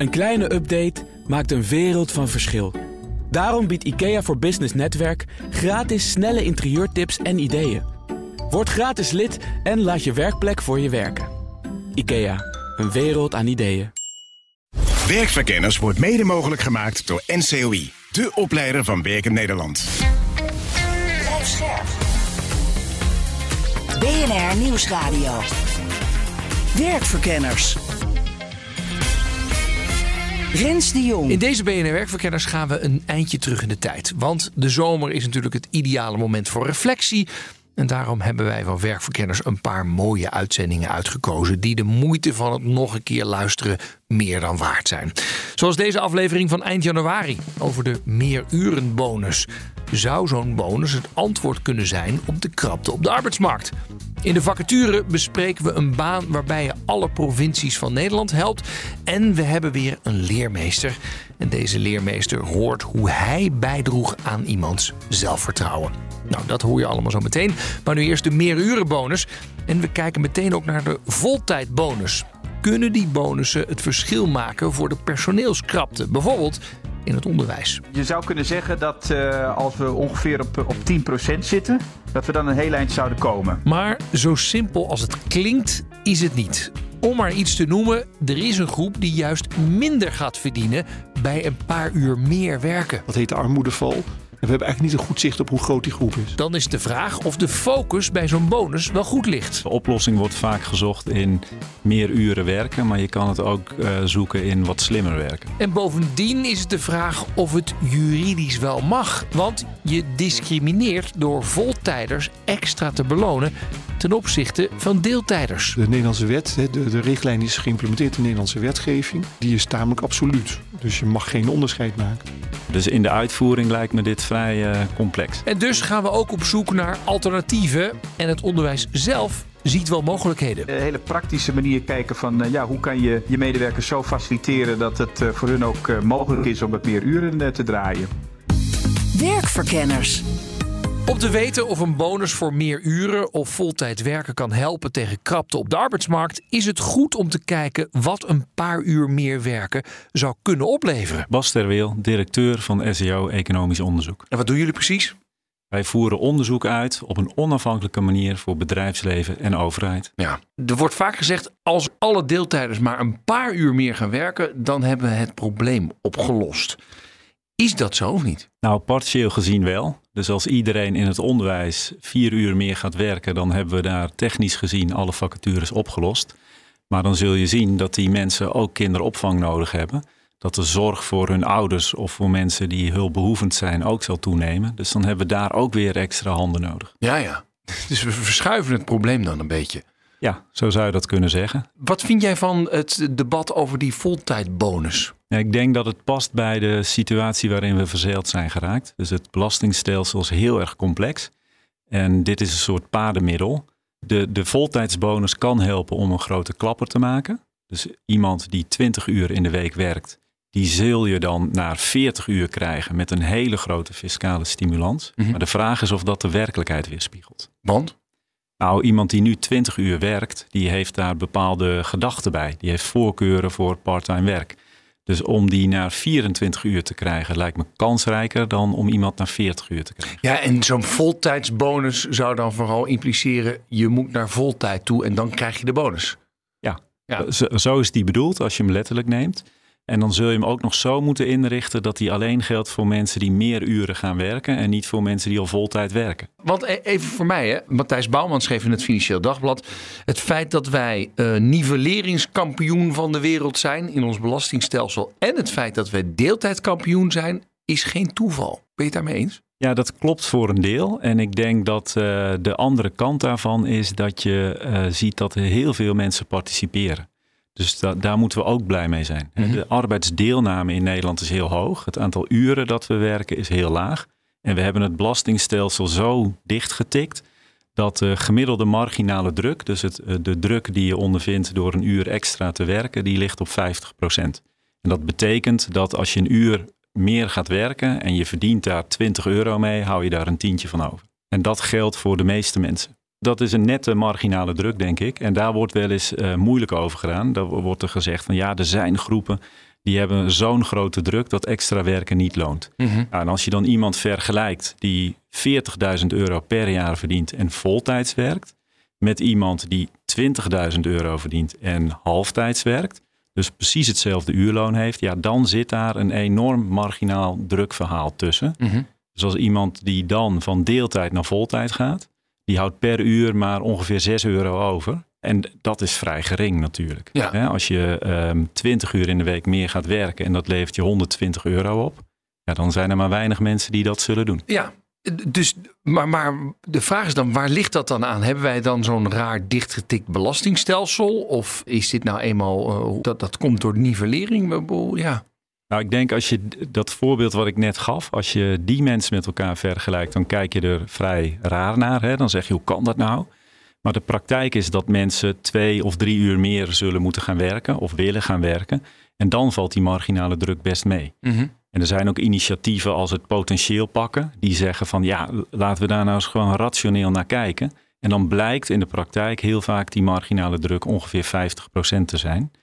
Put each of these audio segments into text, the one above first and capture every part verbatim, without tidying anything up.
Een kleine update maakt een wereld van verschil. Daarom biedt IKEA voor Business Netwerk gratis snelle interieurtips en ideeën. Word gratis lid en laat je werkplek voor je werken. IKEA, een wereld aan ideeën. Werkverkenners wordt mede mogelijk gemaakt door N C O I, de opleider van Werken Nederland. Blijf scherp. B N R Nieuwsradio. Werkverkenners. Rens de Jong. In deze B N R Werkverkenners gaan we een eindje terug in de tijd. Want de zomer is natuurlijk het ideale moment voor reflectie. En daarom hebben wij van Werkverkenners een paar mooie uitzendingen uitgekozen die de moeite van het nog een keer luisteren meer dan waard zijn. Zoals deze aflevering van eind januari over de meerurenbonus. Zou zo'n bonus het antwoord kunnen zijn op de krapte op de arbeidsmarkt? In de vacature bespreken we een baan waarbij je alle provincies van Nederland helpt. En we hebben weer een leermeester. En deze leermeester hoort hoe hij bijdroeg aan iemands zelfvertrouwen. Nou, dat hoor je allemaal zo meteen. Maar nu eerst de meerurenbonus. En we kijken meteen ook naar de voltijdbonus. Kunnen die bonussen het verschil maken voor de personeelskrapte? Bijvoorbeeld in het onderwijs. Je zou kunnen zeggen dat uh, als we ongeveer op, op tien procent zitten, dat we dan een heel eind zouden komen. Maar zo simpel als het klinkt, is het niet. Om maar iets te noemen, er is een groep die juist minder gaat verdienen bij een paar uur meer werken. Dat heet de armoedeval. En we hebben eigenlijk niet een goed zicht op hoe groot die groep is. Dan is de vraag of de focus bij zo'n bonus wel goed ligt. De oplossing wordt vaak gezocht in meer uren werken, maar je kan het ook uh, zoeken in wat slimmer werken. En bovendien is het de vraag of het juridisch wel mag. Want je discrimineert door voltijders extra te belonen ten opzichte van deeltijders. De Nederlandse wet, de, de richtlijn is geïmplementeerd in de Nederlandse wetgeving. Die is tamelijk absoluut. Dus je mag geen onderscheid maken. Dus in de uitvoering lijkt me dit vrij uh, complex. En dus gaan we ook op zoek naar alternatieven. En het onderwijs zelf ziet wel mogelijkheden. Een hele praktische manier kijken van uh, ja, hoe kan je je medewerkers zo faciliteren dat het uh, voor hun ook uh, mogelijk is om wat meer uren uh, te draaien. Werkverkenners. Om te weten of een bonus voor meer uren of voltijd werken kan helpen tegen krapte op de arbeidsmarkt, is het goed om te kijken wat een paar uur meer werken zou kunnen opleveren. Bas Terweel, directeur van S E O Economisch Onderzoek. En wat doen jullie precies? Wij voeren onderzoek uit op een onafhankelijke manier voor bedrijfsleven en overheid. Ja. Er wordt vaak gezegd, als alle deeltijders maar een paar uur meer gaan werken, dan hebben we het probleem opgelost. Is dat zo of niet? Nou, partieel gezien wel. Dus als iedereen in het onderwijs vier uur meer gaat werken, dan hebben we daar technisch gezien alle vacatures opgelost. Maar dan zul je zien dat die mensen ook kinderopvang nodig hebben. Dat de zorg voor hun ouders of voor mensen die hulpbehoevend zijn ook zal toenemen. Dus dan hebben we daar ook weer extra handen nodig. Ja, ja. Dus we verschuiven het probleem dan een beetje. Ja, zo zou je dat kunnen zeggen. Wat vind jij van het debat over die voltijdbonus? Ja, ik denk dat het past bij de situatie waarin we verzeild zijn geraakt. Dus het belastingstelsel is heel erg complex. En dit is een soort padenmiddel. De, de voltijdsbonus kan helpen om een grote klapper te maken. Dus iemand die twintig uur in de week werkt, die zul je dan naar veertig uur krijgen met een hele grote fiscale stimulans. Mm-hmm. Maar de vraag is of dat de werkelijkheid weerspiegelt. Want? Nou, iemand die nu twintig uur werkt, die heeft daar bepaalde gedachten bij. Die heeft voorkeuren voor parttime werk. Dus om die naar vierentwintig uur te krijgen lijkt me kansrijker dan om iemand naar veertig uur te krijgen. Ja, en zo'n voltijdsbonus zou dan vooral impliceren, je moet naar voltijd toe en dan krijg je de bonus. Ja, ja. Zo, zo is die bedoeld als je hem letterlijk neemt. En dan zul je hem ook nog zo moeten inrichten dat die alleen geldt voor mensen die meer uren gaan werken en niet voor mensen die al voltijd werken. Want even voor mij, hè? Matthijs Bouwman schreef in het Financieel Dagblad, het feit dat wij uh, nivelleringskampioen van de wereld zijn in ons belastingstelsel en het feit dat wij deeltijdkampioen zijn, is geen toeval. Ben je het daarmee eens? Ja, dat klopt voor een deel. En ik denk dat uh, de andere kant daarvan is dat je uh, ziet dat er heel veel mensen participeren. Dus da- daar moeten we ook blij mee zijn. Mm-hmm. De arbeidsdeelname in Nederland is heel hoog. Het aantal uren dat we werken is heel laag. En we hebben het belastingstelsel zo dichtgetikt dat de gemiddelde marginale druk, dus het, de druk die je ondervindt door een uur extra te werken, die ligt op vijftig procent. En dat betekent dat als je een uur meer gaat werken en je verdient daar twintig euro mee, hou je daar een tientje van over. En dat geldt voor de meeste mensen. Dat is een nette marginale druk, denk ik. En daar wordt wel eens uh, moeilijk over gedaan. Daar wordt er gezegd van ja, er zijn groepen die hebben zo'n grote druk dat extra werken niet loont. Mm-hmm. Nou, en als je dan iemand vergelijkt die veertigduizend euro per jaar verdient en voltijds werkt, met iemand die twintigduizend euro verdient en halftijds werkt, dus precies hetzelfde uurloon heeft, ja, dan zit daar een enorm marginaal drukverhaal tussen. Mm-hmm. Dus als iemand die dan van deeltijd naar voltijd gaat, die houdt per uur maar ongeveer zes euro over. En dat is vrij gering natuurlijk. Ja. Hè, als je um, twintig uur in de week meer gaat werken en dat levert je honderdtwintig euro op, ja, dan zijn er maar weinig mensen die dat zullen doen. Ja, dus, maar, maar de vraag is dan, waar ligt dat dan aan? Hebben wij dan zo'n raar dichtgetikt belastingstelsel? Of is dit nou eenmaal, uh, dat, dat komt door nivellering? Ja. Nou, ik denk als je dat voorbeeld wat ik net gaf, als je die mensen met elkaar vergelijkt, dan kijk je er vrij raar naar. Hè? Dan zeg je, hoe kan dat nou? Maar de praktijk is dat mensen twee of drie uur meer zullen moeten gaan werken of willen gaan werken. En dan valt die marginale druk best mee. Mm-hmm. En er zijn ook initiatieven als het potentieel pakken. Die zeggen van ja, laten we daar nou eens gewoon rationeel naar kijken. En dan blijkt in de praktijk heel vaak die marginale druk ongeveer vijftig procent te zijn.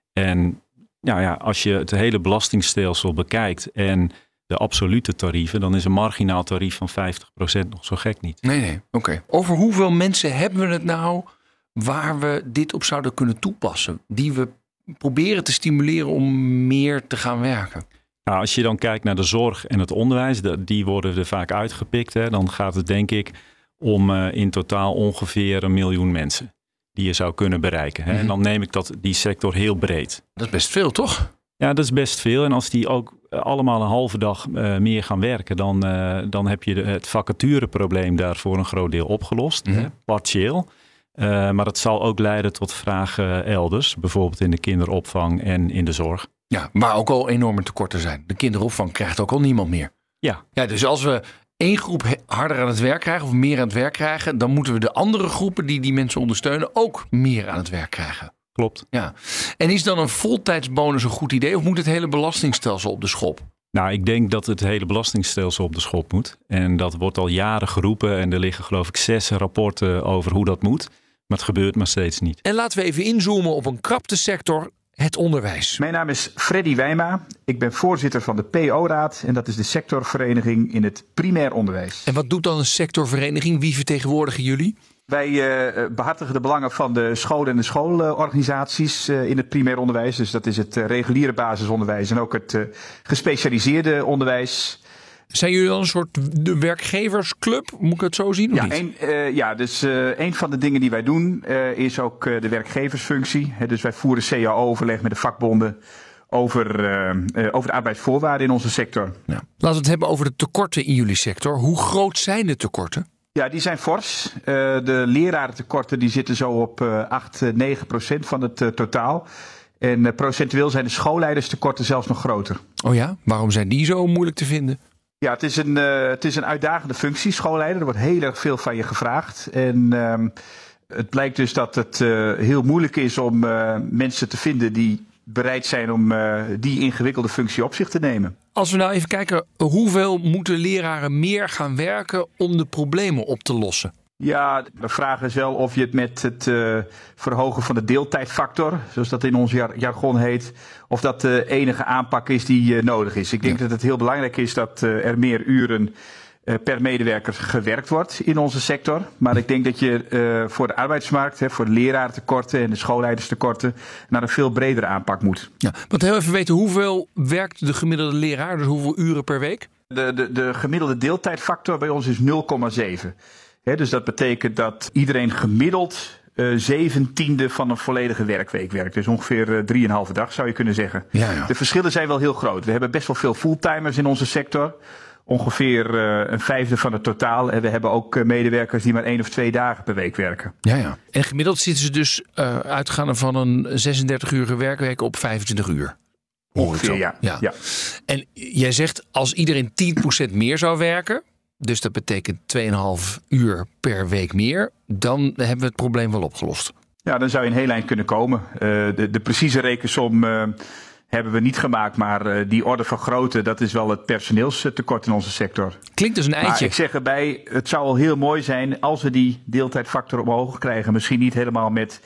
En nou ja, als je het hele belastingstelsel bekijkt en de absolute tarieven, dan is een marginaal tarief van vijftig procent nog zo gek niet. Nee, nee, oké. Okay. Over hoeveel mensen hebben we het nou waar we dit op zouden kunnen toepassen? Die we proberen te stimuleren om meer te gaan werken? Nou, als je dan kijkt naar de zorg en het onderwijs, die worden er vaak uitgepikt. Hè, dan gaat het denk ik om uh, in totaal ongeveer een miljoen mensen die je zou kunnen bereiken. Hè. Mm-hmm. En dan neem ik dat, die sector heel breed. Dat is best veel, toch? Ja, dat is best veel. En als die ook allemaal een halve dag uh, meer gaan werken, dan, uh, dan heb je de, het vacatureprobleem daar voor een groot deel opgelost. Mm-hmm. Hè, partieel. Uh, maar dat zal ook leiden tot vragen elders. Bijvoorbeeld in de kinderopvang en in de zorg. Ja, waar ook al enorme tekorten zijn. De kinderopvang krijgt ook al niemand meer. Ja. Ja, dus als we één groep harder aan het werk krijgen of meer aan het werk krijgen, dan moeten we de andere groepen die die mensen ondersteunen ook meer aan het werk krijgen. Klopt. Ja. En is dan een voltijdsbonus een goed idee of moet het hele belastingstelsel op de schop? Nou, ik denk dat het hele belastingstelsel op de schop moet. En dat wordt al jaren geroepen en er liggen geloof ik zes rapporten over hoe dat moet. Maar het gebeurt maar steeds niet. En laten we even inzoomen op een krapte sector, het onderwijs. Mijn naam is Freddy Wijma. Ik ben voorzitter van de P O-raad en dat is de sectorvereniging in het primair onderwijs. En wat doet dan een sectorvereniging? Wie vertegenwoordigen jullie? Wij uh, behartigen de belangen van de scholen en de schoolorganisaties uh, in het primair onderwijs. Dus dat is het uh, reguliere basisonderwijs en ook het uh, gespecialiseerde onderwijs. Zijn jullie dan een soort de werkgeversclub? Moet ik het zo zien? Of ja, niet? een, uh, ja, dus uh, een van de dingen die wij doen uh, is ook uh, de werkgeversfunctie. He, dus wij voeren C A O-overleg met de vakbonden over, uh, uh, over de arbeidsvoorwaarden in onze sector. Ja. Laten we het hebben over de tekorten in jullie sector. Hoe groot zijn de tekorten? Ja, die zijn fors. Uh, de lerarentekorten die zitten zo op uh, acht, negen procent van het uh, totaal. En uh, procentueel zijn de schoolleiderstekorten zelfs nog groter. Oh ja? Waarom zijn die zo moeilijk te vinden? Ja, het is een, uh, het is een uitdagende functie, schoolleider. Er wordt heel erg veel van je gevraagd. En uh, het blijkt dus dat het uh, heel moeilijk is om uh, mensen te vinden die bereid zijn om uh, die ingewikkelde functie op zich te nemen. Als we nou even kijken, hoeveel moeten leraren meer gaan werken om de problemen op te lossen? Ja, de vraag is wel of je het met het uh, verhogen van de deeltijdfactor, zoals dat in ons jar- jargon heet, of dat de enige aanpak is die uh, nodig is. Ik denk ja. dat het heel belangrijk is dat uh, er meer uren uh, per medewerker gewerkt wordt in onze sector. Maar ik denk dat je uh, voor de arbeidsmarkt, hè, voor de leraartekorten en de schoolleiderstekorten, naar een veel bredere aanpak moet. Ja, want heel even weten, hoeveel werkt de gemiddelde leraar? Dus hoeveel uren per week? De, de, de gemiddelde deeltijdfactor bij ons is nul komma zeven. He, dus dat betekent dat iedereen gemiddeld uh, zeventiende van een volledige werkweek werkt. Dus ongeveer uh, drieënhalve dag zou je kunnen zeggen. Ja, ja. De verschillen zijn wel heel groot. We hebben best wel veel fulltimers in onze sector. Ongeveer uh, een vijfde van het totaal. En we hebben ook uh, medewerkers die maar één of twee dagen per week werken. Ja, ja. En gemiddeld zitten ze dus uh, uitgaande van een zesendertig-urige werkweek op vijfentwintig uur. Ongeveer, ja. ja. ja. En jij zegt als iedereen tien procent meer zou werken, dus dat betekent twee komma vijf uur per week meer, dan hebben we het probleem wel opgelost. Ja, dan zou je een heel eind kunnen komen. Uh, de, de precieze rekensom uh, hebben we niet gemaakt, maar uh, die orde van grootte, dat is wel het personeelstekort in onze sector. Klinkt dus een eindje. Maar ik zeg erbij, het zou al heel mooi zijn als we die deeltijdfactor omhoog krijgen. Misschien niet helemaal met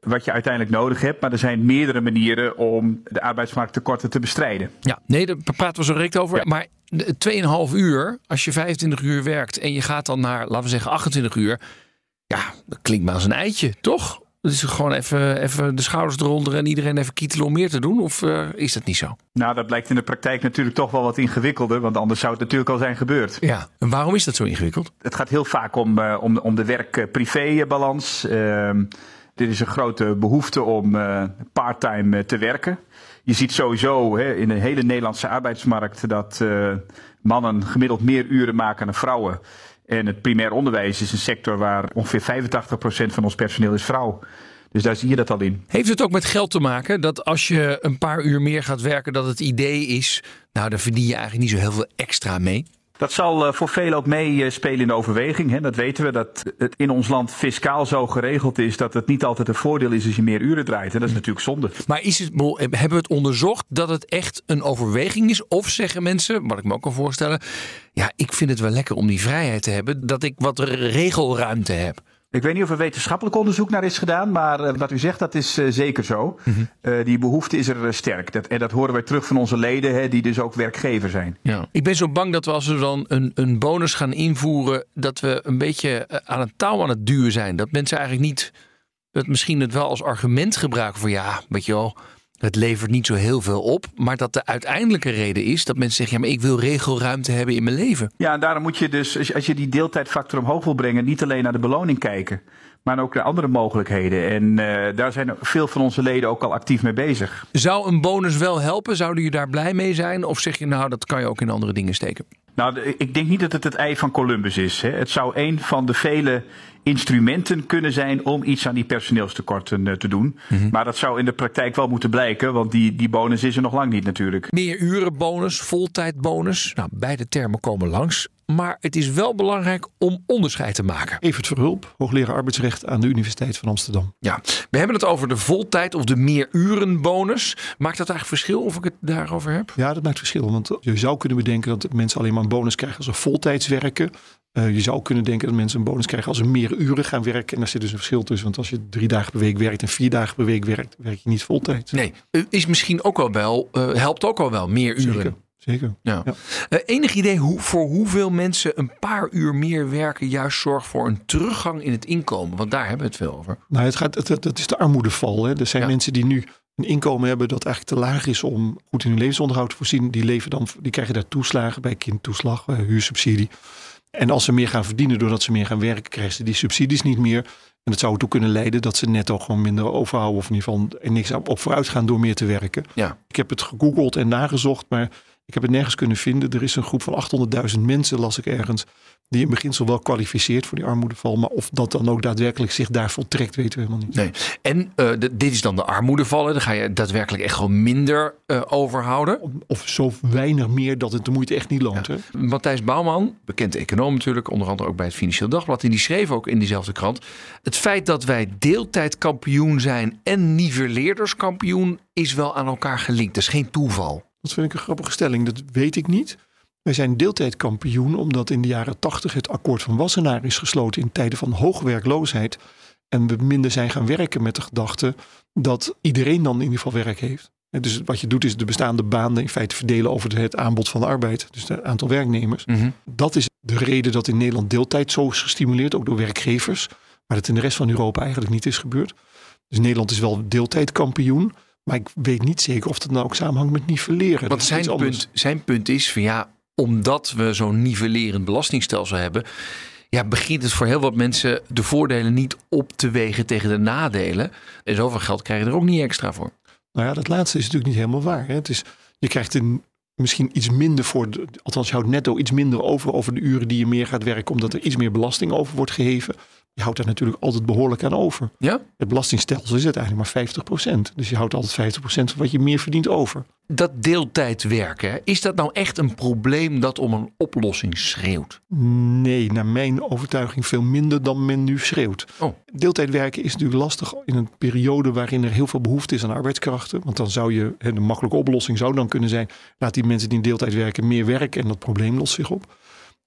wat je uiteindelijk nodig hebt. Maar er zijn meerdere manieren om de arbeidsmarkttekorten te bestrijden. Ja, nee, daar praten we zo direct over. Ja. Maar twee komma vijf uur, als je vijfentwintig uur werkt en je gaat dan naar, laten we zeggen, achtentwintig uur. Ja, dat klinkt maar als een eitje, toch? Dat is gewoon even, even de schouders eronder en iedereen even kietelen om meer te doen? Of uh, is dat niet zo? Nou, dat blijkt in de praktijk natuurlijk toch wel wat ingewikkelder. Want anders zou het natuurlijk al zijn gebeurd. Ja, en waarom is dat zo ingewikkeld? Het gaat heel vaak om, uh, om, om de werk-privé-balans. Uh, er is een grote behoefte om uh, parttime uh, te werken. Je ziet sowieso hè, in de hele Nederlandse arbeidsmarkt dat uh, mannen gemiddeld meer uren maken dan vrouwen. En het primair onderwijs is een sector waar ongeveer vijfentachtig procent van ons personeel is vrouw. Dus daar zie je dat al in. Heeft het ook met geld te maken dat als je een paar uur meer gaat werken, dat het idee is, nou, daar verdien je eigenlijk niet zo heel veel extra mee? Dat zal uh, voor velen ook meespelen uh, in de overweging. Hè. Dat weten we, dat het in ons land fiscaal zo geregeld is dat het niet altijd een voordeel is als je meer uren draait. En dat is natuurlijk zonde. Maar is het, hebben we het onderzocht dat het echt een overweging is? Of zeggen mensen, wat ik me ook kan voorstellen, ja, ik vind het wel lekker om die vrijheid te hebben, dat ik wat regelruimte heb. Ik weet niet of er wetenschappelijk onderzoek naar is gedaan, maar uh, wat u zegt, dat is uh, zeker zo. Mm-hmm. Uh, die behoefte is er uh, sterk. Dat, en dat horen wij terug van onze leden, hè, die dus ook werkgever zijn. Ja. Ik ben zo bang dat we als we dan een, een bonus gaan invoeren, dat we een beetje uh, aan het touw aan het duwen zijn. Dat mensen eigenlijk niet, dat misschien het wel als argument gebruiken voor ja, weet je wel, het levert niet zo heel veel op. Maar dat de uiteindelijke reden is dat mensen zeggen, ja, maar ik wil regelruimte hebben in mijn leven. Ja, en daarom moet je dus, als je die deeltijdfactor omhoog wil brengen, niet alleen naar de beloning kijken, maar ook naar andere mogelijkheden. En uh, daar zijn veel van onze leden ook al actief mee bezig. Zou een bonus wel helpen? Zouden je daar blij mee zijn? Of zeg je nou, dat kan je ook in andere dingen steken? Nou, ik denk niet dat het het ei van Columbus is. Hè. Het zou een van de vele instrumenten kunnen zijn om iets aan die personeelstekorten uh, te doen. Mm-hmm. Maar dat zou in de praktijk wel moeten blijken, want die, die bonus is er nog lang niet natuurlijk. Meer urenbonus, voltijdbonus. Nou, beide termen komen langs. Maar het is wel belangrijk om onderscheid te maken. Evert Verhulp, hoogleraar arbeidsrecht aan de Universiteit van Amsterdam. Ja, we hebben het over de voltijd of de meerurenbonus. Maakt dat eigenlijk verschil of ik het daarover heb? Ja, dat maakt verschil. Want je zou kunnen bedenken dat mensen alleen maar een bonus krijgen als ze voltijds werken. Uh, je zou kunnen denken dat mensen een bonus krijgen als ze meer uren gaan werken. En daar zit dus een verschil tussen. Want als je drie dagen per week werkt en vier dagen per week werkt, werk je niet voltijds. Nee, is misschien ook al wel, uh, helpt ook al wel meer uren. Zeker. Zeker. Ja. Ja. Uh, enig idee hoe, voor hoeveel mensen een paar uur meer werken juist zorgt voor een teruggang in het inkomen? Want daar hebben we het veel over. Nou, het gaat, het, dat is de armoedeval. Hè. Er zijn ja. mensen die nu een inkomen hebben dat eigenlijk te laag is om goed in hun levensonderhoud te voorzien. Die, leven dan, die krijgen daar toeslagen bij kindtoeslag, uh, huursubsidie. En als ze meer gaan verdienen doordat ze meer gaan werken, krijgen ze die subsidies niet meer. En dat zou ertoe kunnen leiden dat ze netto gewoon minder overhouden. Of in ieder geval er niks op vooruit gaan door meer te werken. Ja. Ik heb het gegoogeld en nagezocht, maar ik heb het nergens kunnen vinden. Er is een groep van achthonderdduizend mensen, las ik ergens, die in beginsel wel kwalificeert voor die armoedeval. Maar of dat dan ook daadwerkelijk zich daar voltrekt, weten we helemaal niet. Nee. En uh, de, dit is dan de armoedeval. Dan ga je daadwerkelijk echt gewoon minder uh, overhouden. Of, of zo weinig meer dat het de moeite echt niet loont. Ja. Hè? Matthijs Bouwman, bekend econoom natuurlijk, onder andere ook bij het Financieel Dagblad. En die schreef ook in diezelfde krant: het feit dat wij deeltijdkampioen zijn en niveleerderskampioen is wel aan elkaar gelinkt. Dat is geen toeval. Dat vind ik een grappige stelling. Dat weet ik niet. Wij zijn deeltijdkampioen omdat in de jaren tachtig het akkoord van Wassenaar is gesloten in tijden van hoge werkloosheid. En we minder zijn gaan werken met de gedachte dat iedereen dan in ieder geval werk heeft. Dus wat je doet is de bestaande banen in feite verdelen over het aanbod van de arbeid. Dus het aantal werknemers. Mm-hmm. Dat is de reden dat in Nederland deeltijd zo is gestimuleerd, ook door werkgevers. Maar dat in de rest van Europa eigenlijk niet is gebeurd. Dus Nederland is wel deeltijdkampioen. Maar ik weet niet zeker of dat nou ook samenhangt met nivelleren. Want zijn punt, zijn punt is van ja, omdat we zo'n nivellerend belastingstelsel hebben, ja, begint het voor heel wat mensen de voordelen niet op te wegen tegen de nadelen. En zoveel geld krijg je er ook niet extra voor. Nou ja, dat laatste is natuurlijk niet helemaal waar. Hè? Het is, je krijgt een, misschien iets minder voor, de, althans je houdt netto iets minder over over de uren die je meer gaat werken, omdat er iets meer belasting over wordt geheven. Je houdt daar natuurlijk altijd behoorlijk aan over. Ja? Het belastingstelsel is uiteindelijk maar vijftig procent. Dus je houdt altijd vijftig procent van wat je meer verdient over. Dat deeltijd werken, is dat nou echt een probleem dat om een oplossing schreeuwt? Nee, naar mijn overtuiging veel minder dan men nu schreeuwt. Oh. Deeltijd werken is natuurlijk lastig in een periode waarin er heel veel behoefte is aan arbeidskrachten. Want dan zou je, de makkelijke oplossing zou dan kunnen zijn, laat die mensen die in deeltijd werken meer werken en dat probleem lost zich op.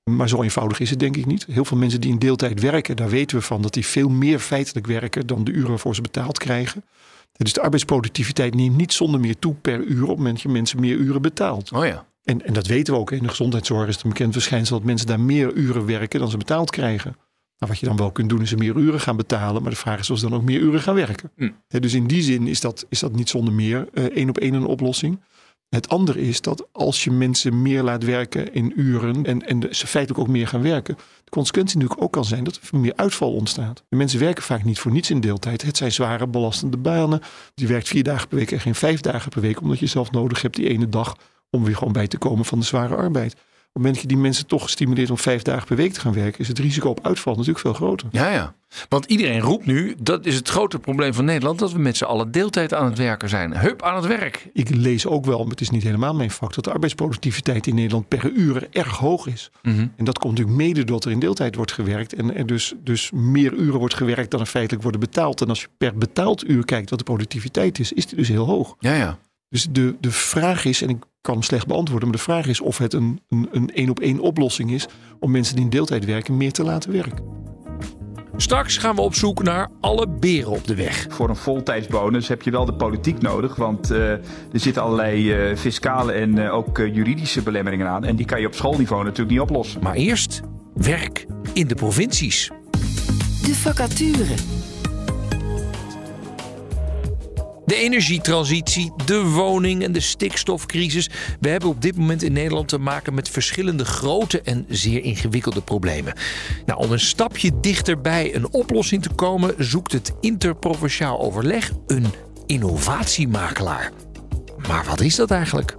Maar zo eenvoudig is het denk ik niet. Heel veel mensen die in deeltijd werken, daar weten we van dat die veel meer feitelijk werken dan de uren waarvoor ze betaald krijgen. Dus de arbeidsproductiviteit neemt niet zonder meer toe per uur op het moment dat je mensen meer uren betaalt. Oh ja. En, en dat weten we ook. In de gezondheidszorg is het een bekend verschijnsel dat mensen daar meer uren werken dan ze betaald krijgen. Nou, wat je dan wel kunt doen is ze meer uren gaan betalen. Maar de vraag is of ze dan ook meer uren gaan werken. Hm. He, dus in die zin is dat, is dat niet zonder meer uh, één op één een oplossing. Het andere is dat als je mensen meer laat werken in uren en, en ze feitelijk ook meer gaan werken, de consequentie natuurlijk ook kan zijn dat er meer uitval ontstaat. De mensen werken vaak niet voor niets in deeltijd. Het zijn zware belastende banen. Je werkt vier dagen per week en geen vijf dagen per week, omdat je zelf nodig hebt die ene dag om weer gewoon bij te komen van de zware arbeid. Op het moment dat je die mensen toch stimuleert om vijf dagen per week te gaan werken, is het risico op uitval natuurlijk veel groter. Ja, ja. Want iedereen roept nu, dat is het grote probleem van Nederland, dat we met z'n allen deeltijd aan het werken zijn. Hup, aan het werk. Ik lees ook wel, maar het is niet helemaal mijn vak, dat de arbeidsproductiviteit in Nederland per uur erg hoog is. Mm-hmm. En dat komt natuurlijk mede doordat er in deeltijd wordt gewerkt en er dus, dus meer uren wordt gewerkt dan er feitelijk worden betaald. En als je per betaald uur kijkt wat de productiviteit is, is die dus heel hoog. Ja, ja. Dus de, de vraag is, en ik kan hem slecht beantwoorden, maar de vraag is of het een een, een één op één oplossing is om mensen die in deeltijd werken meer te laten werken. Straks gaan we op zoek naar alle beren op de weg. Voor een voltijdsbonus heb je wel de politiek nodig. Want uh, er zitten allerlei uh, fiscale en uh, ook uh, juridische belemmeringen aan. En die kan je op schoolniveau natuurlijk niet oplossen. Maar eerst werk in de provincies. De vacature. De energietransitie, de woning en de stikstofcrisis. We hebben op dit moment in Nederland te maken met verschillende grote en zeer ingewikkelde problemen. Nou, om een stapje dichterbij een oplossing te komen, zoekt het interprovinciaal overleg een innovatiemakelaar. Maar wat is dat eigenlijk?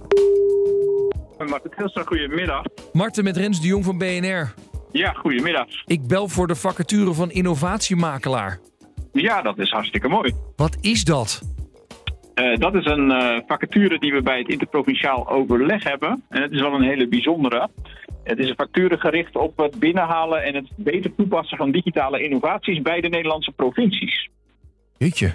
Marten Telstra, goedemiddag. Marten met Rens de Jong van B N R. Ja, goedemiddag. Ik bel voor de vacature van innovatiemakelaar. Ja, dat is hartstikke mooi. Wat is dat? Uh, dat is een uh, vacature die we bij het interprovinciaal overleg hebben. En het is wel een hele bijzondere. Het is een vacature gericht op het binnenhalen en het beter toepassen van digitale innovaties bij de Nederlandse provincies. Jeetje.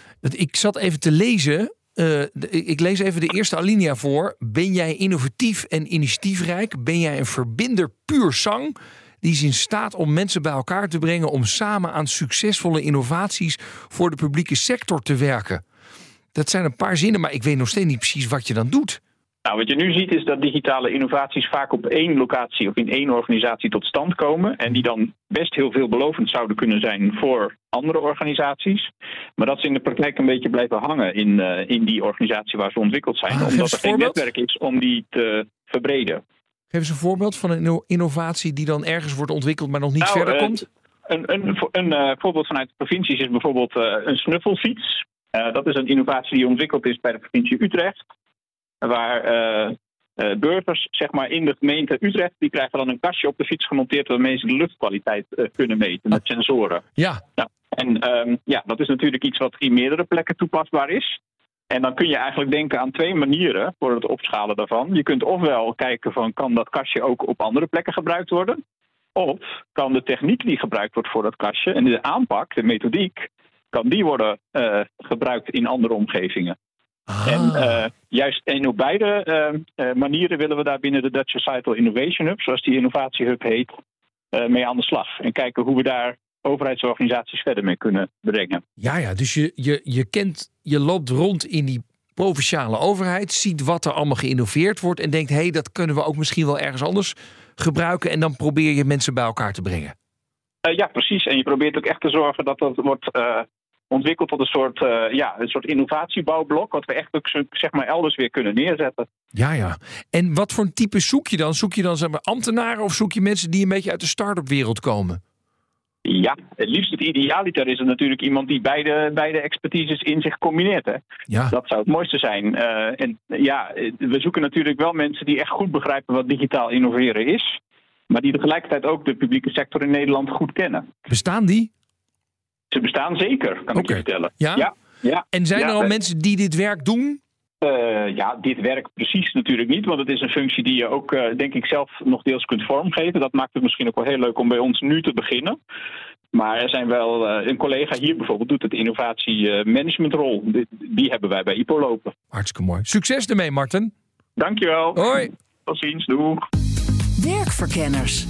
Ik zat even te lezen. Uh, ik lees even de eerste alinea voor. Ben jij innovatief en initiatiefrijk? Ben jij een verbinder puur sang? Die is in staat om mensen bij elkaar te brengen om samen aan succesvolle innovaties voor de publieke sector te werken. Dat zijn een paar zinnen, maar ik weet nog steeds niet precies wat je dan doet. Nou, wat je nu ziet is dat digitale innovaties vaak op één locatie of in één organisatie tot stand komen. En die dan best heel veelbelovend zouden kunnen zijn voor andere organisaties. Maar dat ze in de praktijk een beetje blijven hangen in, uh, in die organisatie waar ze ontwikkeld zijn. Ah, omdat er geen netwerk is om die te verbreden. Geef eens een voorbeeld van een innovatie die dan ergens wordt ontwikkeld, maar nog niet nou, verder uh, komt. Een, een, een uh, voorbeeld vanuit de provincies is bijvoorbeeld uh, een snuffelfiets. Uh, dat is een innovatie die ontwikkeld is bij de provincie Utrecht. Waar uh, uh, burgers zeg maar, in de gemeente Utrecht, die krijgen dan een kastje op de fiets gemonteerd waarmee ze de luchtkwaliteit uh, kunnen meten met sensoren. Ja. Nou, en um, ja, dat is natuurlijk iets wat in meerdere plekken toepasbaar is. En dan kun je eigenlijk denken aan twee manieren voor het opschalen daarvan. Je kunt ofwel kijken van kan dat kastje ook op andere plekken gebruikt worden? Of kan de techniek die gebruikt wordt voor dat kastje en de aanpak, de methodiek, kan die worden uh, gebruikt in andere omgevingen? Ah. En uh, juist en op beide uh, uh, manieren willen we daar binnen de Dutch Societal Innovation Hub, zoals die innovatiehub heet, uh, mee aan de slag. En kijken hoe we daar overheidsorganisaties verder mee kunnen brengen. Ja, ja, dus je, je, je kent, je loopt rond in die provinciale overheid, ziet wat er allemaal geïnnoveerd wordt en denkt, hé, hey, dat kunnen we ook misschien wel ergens anders gebruiken. En dan probeer je mensen bij elkaar te brengen. Uh, ja, precies. En je probeert ook echt te zorgen dat dat wordt uh, ontwikkeld tot een soort, uh, ja, een soort innovatiebouwblok, wat we echt ook zeg maar elders weer kunnen neerzetten. Ja, ja. En wat voor een type zoek je dan? Zoek je dan zeg maar ambtenaren of zoek je mensen die een beetje uit de start-up wereld komen? Ja, het liefst het idealiter is het natuurlijk iemand die beide, beide expertises in zich combineert. Hè? Ja. Dat zou het mooiste zijn. Uh, en ja, we zoeken natuurlijk wel mensen die echt goed begrijpen wat digitaal innoveren is. Maar die tegelijkertijd ook de publieke sector in Nederland goed kennen. Bestaan die? Ze bestaan zeker, kan okay. ik je vertellen. Ja? Ja, ja. En zijn ja, er al uh, mensen die dit werk doen? Uh, ja, dit werk precies natuurlijk niet. Want het is een functie die je ook, uh, denk ik, zelf nog deels kunt vormgeven. Dat maakt het misschien ook wel heel leuk om bij ons nu te beginnen. Maar er zijn wel, uh, een collega hier bijvoorbeeld doet het innovatiemanagementrol. Die, die hebben wij bij I P O lopen. Hartstikke mooi. Succes ermee, Marten. Dankjewel. Hoi. Tot ziens. Doeg. De Werkverkenners.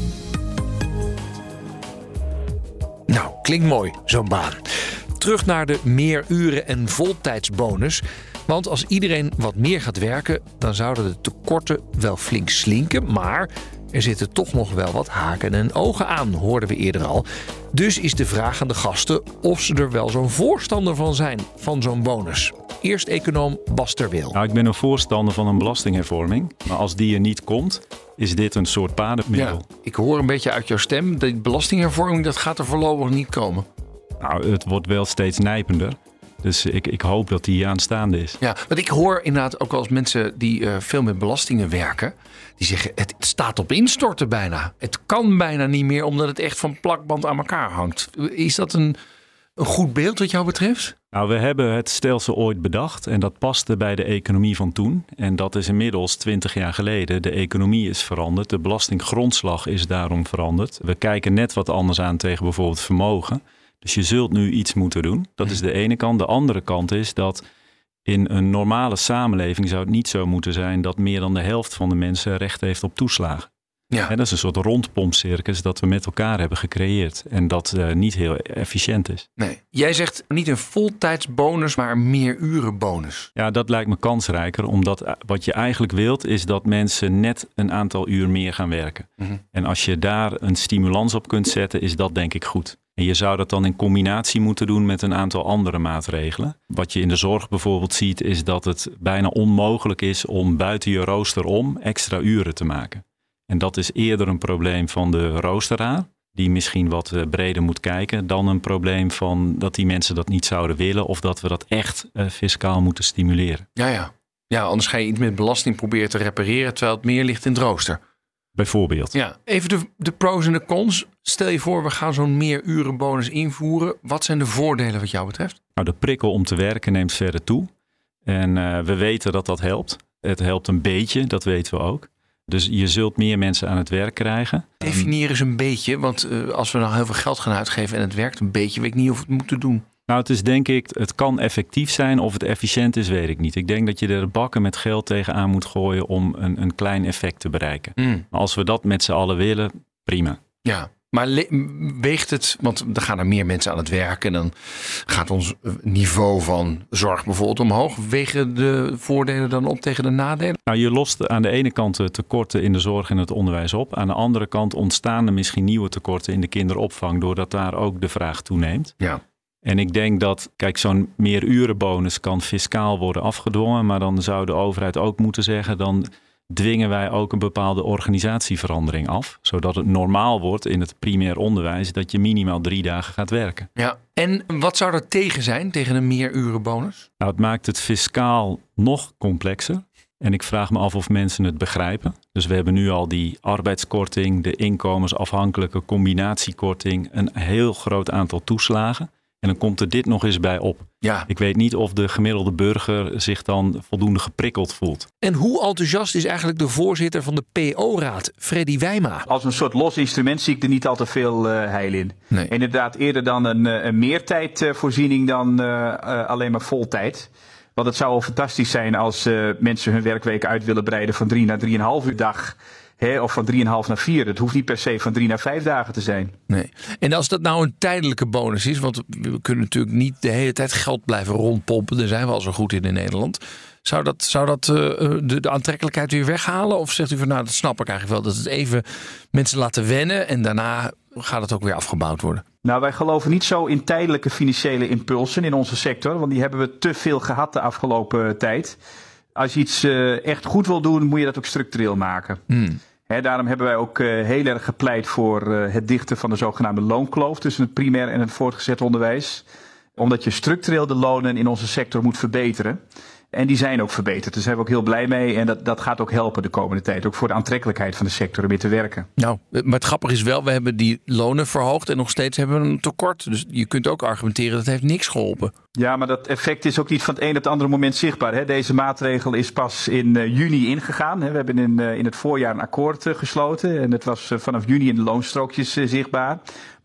Nou, klinkt mooi, zo'n baan. Terug naar de meeruren- en voltijdsbonus. Want als iedereen wat meer gaat werken, dan zouden de tekorten wel flink slinken. Maar er zitten toch nog wel wat haken en ogen aan, hoorden we eerder al. Dus is de vraag aan de gasten of ze er wel zo'n voorstander van zijn, van zo'n bonus. Eerst econoom Bas ter Wil. Nou, ik ben een voorstander van een belastinghervorming. Maar als die er niet komt, is dit een soort padenmiddel. Ja, ik hoor een beetje uit jouw stem, die belastinghervorming, dat gaat er voorlopig niet komen. Nou, het wordt wel steeds nijpender. Dus ik, ik hoop dat die aanstaande is. Ja, want ik hoor inderdaad ook wel eens mensen die uh, veel met belastingen werken. Die zeggen, het staat op instorten bijna. Het kan bijna niet meer, omdat het echt van plakband aan elkaar hangt. Is dat een, een goed beeld wat jou betreft? Nou, we hebben het stelsel ooit bedacht en dat paste bij de economie van toen. En dat is inmiddels twintig jaar geleden. De economie is veranderd. De belastinggrondslag is daarom veranderd. We kijken net wat anders aan tegen bijvoorbeeld vermogen. Dus je zult nu iets moeten doen. Dat is de ene kant. De andere kant is dat in een normale samenleving zou het niet zo moeten zijn dat meer dan de helft van de mensen recht heeft op toeslagen. Ja. En dat is een soort rondpompcircus dat we met elkaar hebben gecreëerd. En dat uh, niet heel efficiënt is. Nee. Jij zegt niet een voltijdsbonus, maar een meerurenbonus. Ja, dat lijkt me kansrijker. Omdat wat je eigenlijk wilt is dat mensen net een aantal uur meer gaan werken. Mm-hmm. En als je daar een stimulans op kunt zetten, is dat denk ik goed. En je zou dat dan in combinatie moeten doen met een aantal andere maatregelen. Wat je in de zorg bijvoorbeeld ziet, is dat het bijna onmogelijk is om buiten je rooster om extra uren te maken. En dat is eerder een probleem van de roosteraar, die misschien wat breder moet kijken, dan een probleem van dat die mensen dat niet zouden willen of dat we dat echt uh, fiscaal moeten stimuleren. Ja, ja. Ja, anders ga je iets met belasting proberen te repareren, terwijl het meer ligt in het rooster. Bijvoorbeeld. Ja, even de, de pros en de cons. Stel je voor, we gaan zo'n meerurenbonus invoeren. Wat zijn de voordelen wat jou betreft? Nou, de prikkel om te werken neemt verder toe. En uh, we weten dat dat helpt. Het helpt een beetje, dat weten we ook. Dus je zult meer mensen aan het werk krijgen. Definieer eens een beetje, want uh, als we nou heel veel geld gaan uitgeven en het werkt een beetje, weet ik niet of we het moeten doen. Nou, het is denk ik, het kan effectief zijn. Of het efficiënt is, weet ik niet. Ik denk dat je er bakken met geld tegenaan moet gooien om een, een klein effect te bereiken. Mm. Maar als we dat met z'n allen willen, prima. Ja, maar le- weegt het, want er gaan er meer mensen aan het werk en dan gaat ons niveau van zorg bijvoorbeeld omhoog. Wegen de voordelen dan op tegen de nadelen? Nou, je lost aan de ene kant de tekorten in de zorg en het onderwijs op. Aan de andere kant ontstaan er misschien nieuwe tekorten in de kinderopvang, doordat daar ook de vraag toeneemt. Ja. En ik denk dat, kijk, zo'n meerurenbonus kan fiscaal worden afgedwongen. Maar dan zou de overheid ook moeten zeggen, dan dwingen wij ook een bepaalde organisatieverandering af. Zodat het normaal wordt in het primair onderwijs dat je minimaal drie dagen gaat werken. Ja. En wat zou er tegen zijn, tegen een meerurenbonus? Nou, het maakt het fiscaal nog complexer. En ik vraag me af of mensen het begrijpen. Dus we hebben nu al die arbeidskorting, de inkomensafhankelijke combinatiekorting, een heel groot aantal toeslagen. En dan komt er dit nog eens bij op. Ja. Ik weet niet of de gemiddelde burger zich dan voldoende geprikkeld voelt. En hoe enthousiast is eigenlijk de voorzitter van de P O-raad, Freddy Wijma? Als een soort los instrument zie ik er niet al te veel uh, heil in. Nee. Inderdaad, eerder dan een, een meertijdvoorziening dan uh, uh, alleen maar voltijd. Want het zou wel fantastisch zijn als uh, mensen hun werkweek uit willen breiden van drie naar drieënhalf uur dag. He, of van drieënhalf naar vier. Het hoeft niet per se van drie naar vijf dagen te zijn. Nee. En als dat nou een tijdelijke bonus is, want we kunnen natuurlijk niet de hele tijd geld blijven rondpompen. Daar zijn we al zo goed in in Nederland. Zou dat, zou dat uh, de, de aantrekkelijkheid weer weghalen? Of zegt u van nou, dat snap ik eigenlijk wel. Dat het even mensen laten wennen en daarna gaat het ook weer afgebouwd worden. Nou, wij geloven niet zo in tijdelijke financiële impulsen in onze sector. Want die hebben we te veel gehad de afgelopen tijd. Als je iets uh, echt goed wil doen, moet je dat ook structureel maken. Hmm. He, daarom hebben wij ook uh, heel erg gepleit voor uh, het dichten van de zogenaamde loonkloof tussen het primair en het voortgezet onderwijs. Omdat je structureel de lonen in onze sector moet verbeteren. En die zijn ook verbeterd. Daar zijn we ook heel blij mee. En dat, dat gaat ook helpen de komende tijd. Ook voor de aantrekkelijkheid van de sector om weer te werken. Nou, maar het grappige is wel, we hebben die lonen verhoogd en nog steeds hebben we een tekort. Dus je kunt ook argumenteren, dat heeft niks geholpen. Ja, maar dat effect is ook niet van het een op het andere moment zichtbaar. Hè. Deze maatregel is pas in uh, juni ingegaan. Hè. We hebben in, uh, in het voorjaar een akkoord uh, gesloten. En het was uh, vanaf juni in de loonstrookjes uh, zichtbaar.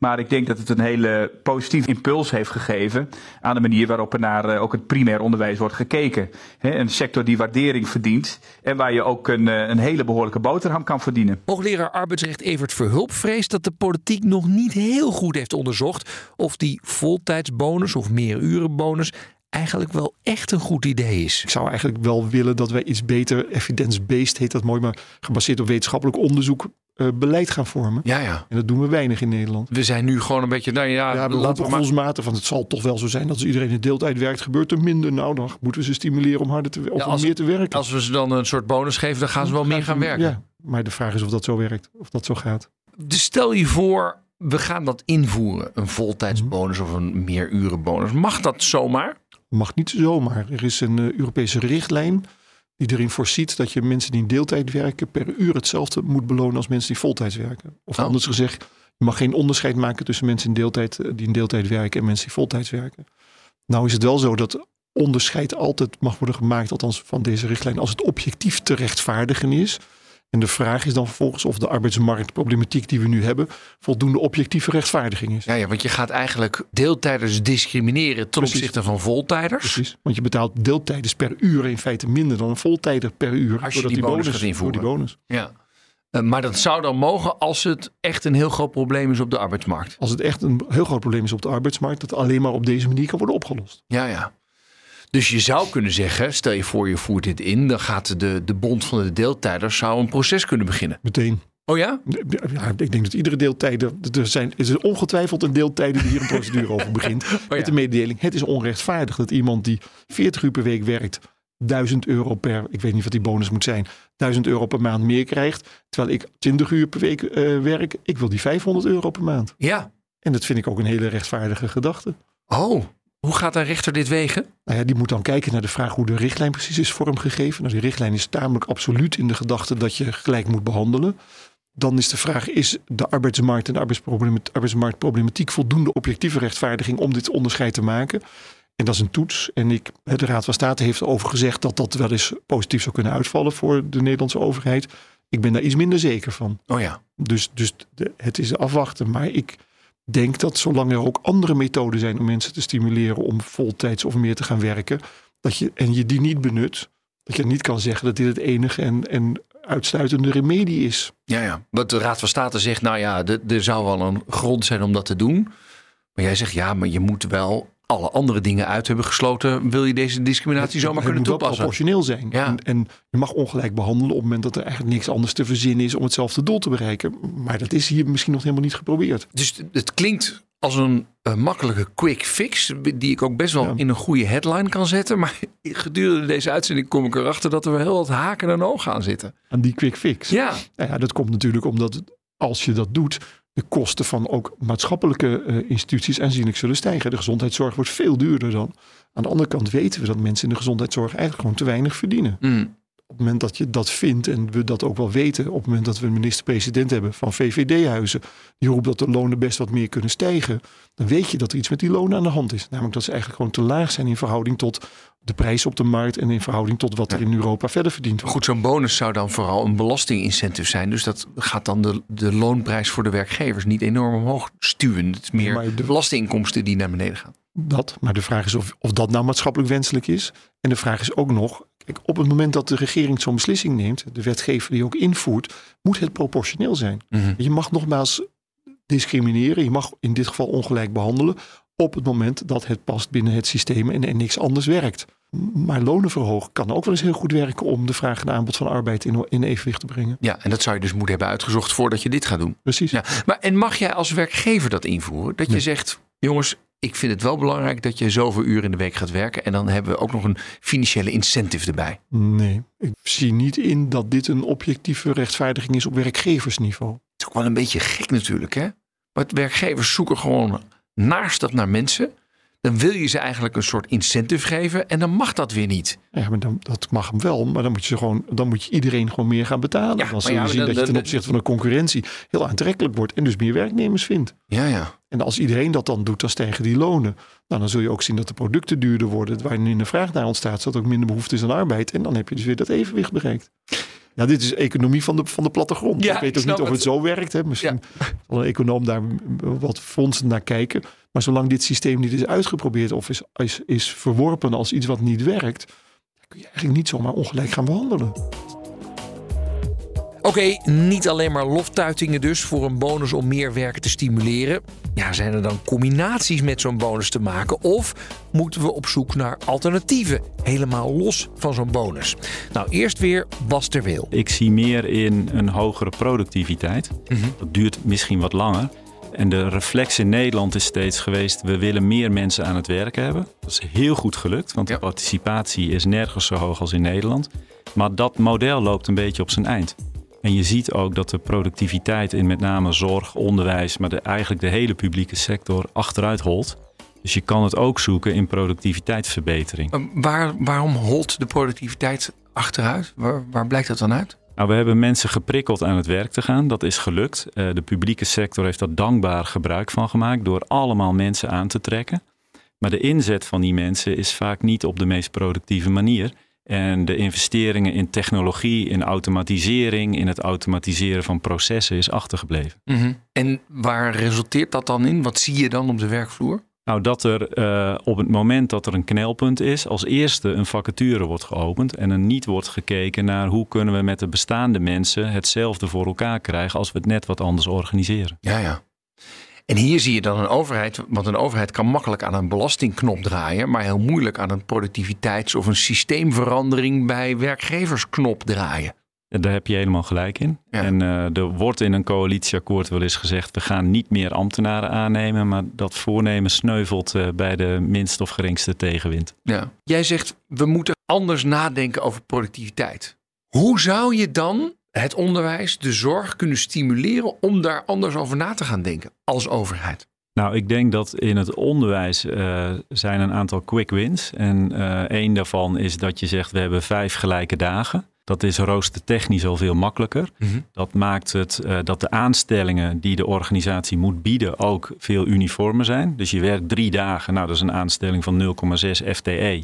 Maar ik denk dat het een hele positieve impuls heeft gegeven aan de manier waarop er naar uh, ook het primair onderwijs wordt gekeken. He, een sector die waardering verdient en waar je ook een, een hele behoorlijke boterham kan verdienen. Hoogleraar arbeidsrecht Evert Verhulp vreest dat de politiek nog niet heel goed heeft onderzocht of die voltijdsbonus of meerurenbonus eigenlijk wel echt een goed idee is. Ik zou eigenlijk wel willen dat wij iets beter evidence-based, heet dat mooi, maar gebaseerd op wetenschappelijk onderzoek, uh, beleid gaan vormen. Ja, ja. En dat doen we weinig in Nederland. We zijn nu gewoon een beetje, nou ja, ja we laten we gevoelsmatig van het zal toch wel zo zijn dat als iedereen in deeltijd werkt, gebeurt er minder. Nou, dan moeten we ze stimuleren om harder te, of ja, als, meer te werken. Als we ze dan een soort bonus geven, dan gaan ze wel meer gaan werken. Ja, maar de vraag is of dat zo werkt, of dat zo gaat. Dus stel je voor, we gaan dat invoeren, een voltijdsbonus of een meerurenbonus. Mag dat zomaar? Mag niet zomaar. Er is een uh, Europese richtlijn die erin voorziet dat je mensen die in deeltijd werken per uur hetzelfde moet belonen als mensen die voltijds werken. Of oh. anders gezegd, je mag geen onderscheid maken tussen mensen in deeltijd, die in deeltijd werken en mensen die voltijds werken. Nou is het wel zo dat onderscheid altijd mag worden gemaakt, althans van deze richtlijn, als het objectief te rechtvaardigen is. En de vraag is dan vervolgens of de arbeidsmarktproblematiek die we nu hebben voldoende objectieve rechtvaardiging is. Ja, ja, want je gaat eigenlijk deeltijders discrimineren ten Precies. opzichte van voltijders. Precies, want je betaalt deeltijders per uur in feite minder dan een voltijder per uur. Als je die bonus, bonus gaat invoeren. Die bonus. Ja. Uh, maar dat zou dan mogen als het echt een heel groot probleem is op de arbeidsmarkt. Als het echt een heel groot probleem is op de arbeidsmarkt, dat alleen maar op deze manier kan worden opgelost. Ja, ja. Dus je zou kunnen zeggen, stel je voor je voert dit in, dan gaat de, de bond van de deeltijders zou een proces kunnen beginnen. Meteen. Oh ja? Ja, ik denk dat iedere deeltijder, er zijn, is er ongetwijfeld een deeltijder die hier een procedure over begint. Oh ja. Met de mededeling, het is onrechtvaardig dat iemand die veertig uur per week werkt, duizend euro per, ik weet niet wat die bonus moet zijn, duizend euro per maand meer krijgt. Terwijl ik twintig uur per week uh, werk, ik wil die vijfhonderd euro per maand. Ja. En dat vind ik ook een hele rechtvaardige gedachte. Oh, hoe gaat een rechter dit wegen? Nou ja, die moet dan kijken naar de vraag hoe de richtlijn precies is vormgegeven. Nou, die richtlijn is tamelijk absoluut in de gedachte dat je gelijk moet behandelen. Dan is de vraag, is de arbeidsmarkt en de arbeidsmarktproblematiek voldoende objectieve rechtvaardiging om dit onderscheid te maken? En dat is een toets. En ik, de Raad van State heeft over gezegd dat dat wel eens positief zou kunnen uitvallen voor de Nederlandse overheid. Ik ben daar iets minder zeker van. Oh ja. Dus, dus de, het is afwachten. Maar ik denk dat zolang er ook andere methoden zijn om mensen te stimuleren om voltijds of meer te gaan werken, dat je, en je die niet benut, dat je niet kan zeggen dat dit het enige en, en uitsluitende remedie is. Ja, ja. Want de Raad van State zegt, nou ja, er zou wel een grond zijn om dat te doen. Maar jij zegt, ja, maar je moet wel alle andere dingen uit hebben gesloten, wil je deze discriminatie het, zomaar het kunnen moet toepassen. Het moet proportioneel zijn. Ja. En, en je mag ongelijk behandelen op het moment dat er eigenlijk niks anders te verzinnen is om hetzelfde doel te bereiken. Maar dat is hier misschien nog helemaal niet geprobeerd. Dus het klinkt als een uh, makkelijke quick fix, die ik ook best wel ja. in een goede headline kan zetten. Maar gedurende deze uitzending kom ik erachter dat er wel heel wat haken en ogen aan zitten. Aan die quick fix? Ja. Nou ja, dat komt natuurlijk omdat als je dat doet, de kosten van ook maatschappelijke uh, instituties aanzienlijk zullen stijgen. De gezondheidszorg wordt veel duurder dan. Aan de andere kant weten we dat mensen in de gezondheidszorg eigenlijk gewoon te weinig verdienen. Mm. Op het moment dat je dat vindt en we dat ook wel weten, op het moment dat we een minister-president hebben van V V D-huizen, die roept dat de lonen best wat meer kunnen stijgen, dan weet je dat er iets met die lonen aan de hand is. Namelijk dat ze eigenlijk gewoon te laag zijn in verhouding tot de prijs op de markt en in verhouding tot wat er in Europa verder verdient wordt. Goed, zo'n bonus zou dan vooral een belastingincentive zijn. Dus dat gaat dan de, de loonprijs voor de werkgevers niet enorm omhoog stuwen. Het is meer maar de belastinginkomsten die naar beneden gaan. Dat, maar de vraag is of, of dat nou maatschappelijk wenselijk is. En de vraag is ook nog, kijk, op het moment dat de regering zo'n beslissing neemt, de wetgever die ook invoert, moet het proportioneel zijn. Mm-hmm. Je mag nogmaals discrimineren, je mag in dit geval ongelijk behandelen op het moment dat het past binnen het systeem en, en niks anders werkt. Maar lonen verhogen kan ook wel eens heel goed werken om de vraag en aanbod van arbeid in, in evenwicht te brengen. Ja, en dat zou je dus moeten hebben uitgezocht voordat je dit gaat doen. Precies. Ja, maar en mag jij als werkgever dat invoeren? Dat je nee. zegt, jongens, ik vind het wel belangrijk dat je zoveel uur in de week gaat werken. En dan hebben we ook nog een financiële incentive erbij. Nee, ik zie niet in dat dit een objectieve rechtvaardiging is op werkgeversniveau. Het is ook wel een beetje gek natuurlijk, hè? Maar werkgevers zoeken gewoon naarstig naar mensen. Dan wil je ze eigenlijk een soort incentive geven en dan mag dat weer niet. Ja, maar dan, dat mag hem wel, maar dan moet je gewoon, dan moet je iedereen gewoon meer gaan betalen. Ja, dan zul je ja, zien dan, dat je ten dan, opzichte van de concurrentie heel aantrekkelijk wordt en dus meer werknemers vindt. Ja, ja. En als iedereen dat dan doet, dan stijgen die lonen. Nou, dan zul je ook zien dat de producten duurder worden, waarin de vraag naar ontstaat, zodat ook minder behoefte is aan arbeid. En dan heb je dus weer dat evenwicht bereikt. Ja, dit is economie van de, van de plattegrond. Ja, ik weet ik ook niet snap of het het. zo werkt. Hè. Misschien Ja. zal een econoom daar wat fondsen naar kijken. Maar zolang dit systeem niet is uitgeprobeerd of is, is, is verworpen als iets wat niet werkt, dan kun je eigenlijk niet zomaar ongelijk gaan behandelen. Oké, okay, niet alleen maar loftuitingen dus voor een bonus om meer werken te stimuleren. Ja, zijn er dan combinaties met zo'n bonus te maken? Of moeten we op zoek naar alternatieven, helemaal los van zo'n bonus? Nou, eerst weer Bas ter Weel. Ik zie meer in een hogere productiviteit. Mm-hmm. Dat duurt misschien wat langer. En de reflex in Nederland is steeds geweest, we willen meer mensen aan het werk hebben. Dat is heel goed gelukt, want ja. de participatie is nergens zo hoog als in Nederland. Maar dat model loopt een beetje op zijn eind. En je ziet ook dat de productiviteit in met name zorg, onderwijs, maar de, eigenlijk de hele publieke sector achteruit holt. Dus je kan het ook zoeken in productiviteitsverbetering. Waar, waarom holt de productiviteit achteruit? Waar, waar blijkt dat dan uit? Nou, we hebben mensen geprikkeld aan het werk te gaan. Dat is gelukt. Uh, de publieke sector heeft daar dankbaar gebruik van gemaakt door allemaal mensen aan te trekken. Maar de inzet van die mensen is vaak niet op de meest productieve manier. En de investeringen in technologie, in automatisering, in het automatiseren van processen is achtergebleven. Mm-hmm. En waar resulteert dat dan in? Wat zie je dan op de werkvloer? Nou, dat er uh, op het moment dat er een knelpunt is, als eerste een vacature wordt geopend en er niet wordt gekeken naar hoe kunnen we met de bestaande mensen hetzelfde voor elkaar krijgen als we het net wat anders organiseren. Ja, ja. En hier zie je dan een overheid, want een overheid kan makkelijk aan een belastingknop draaien, maar heel moeilijk aan een productiviteits- of een systeemverandering bij werkgeversknop draaien. Daar heb je helemaal gelijk in. Ja. En uh, er wordt in een coalitieakkoord wel eens gezegd, we gaan niet meer ambtenaren aannemen, maar dat voornemen sneuvelt uh, bij de minst of geringste tegenwind. Ja. Jij zegt, we moeten anders nadenken over productiviteit. Hoe zou je dan het onderwijs, de zorg kunnen stimuleren om daar anders over na te gaan denken als overheid? Nou, ik denk dat in het onderwijs uh, zijn een aantal quick wins. En uh, één daarvan is dat je zegt, we hebben vijf gelijke dagen. Dat is roostertechnisch al veel makkelijker. Mm-hmm. Dat maakt het uh, dat de aanstellingen die de organisatie moet bieden ook veel uniformer zijn. Dus je werkt drie dagen, nou dat is een aanstelling van nul komma zes F T E.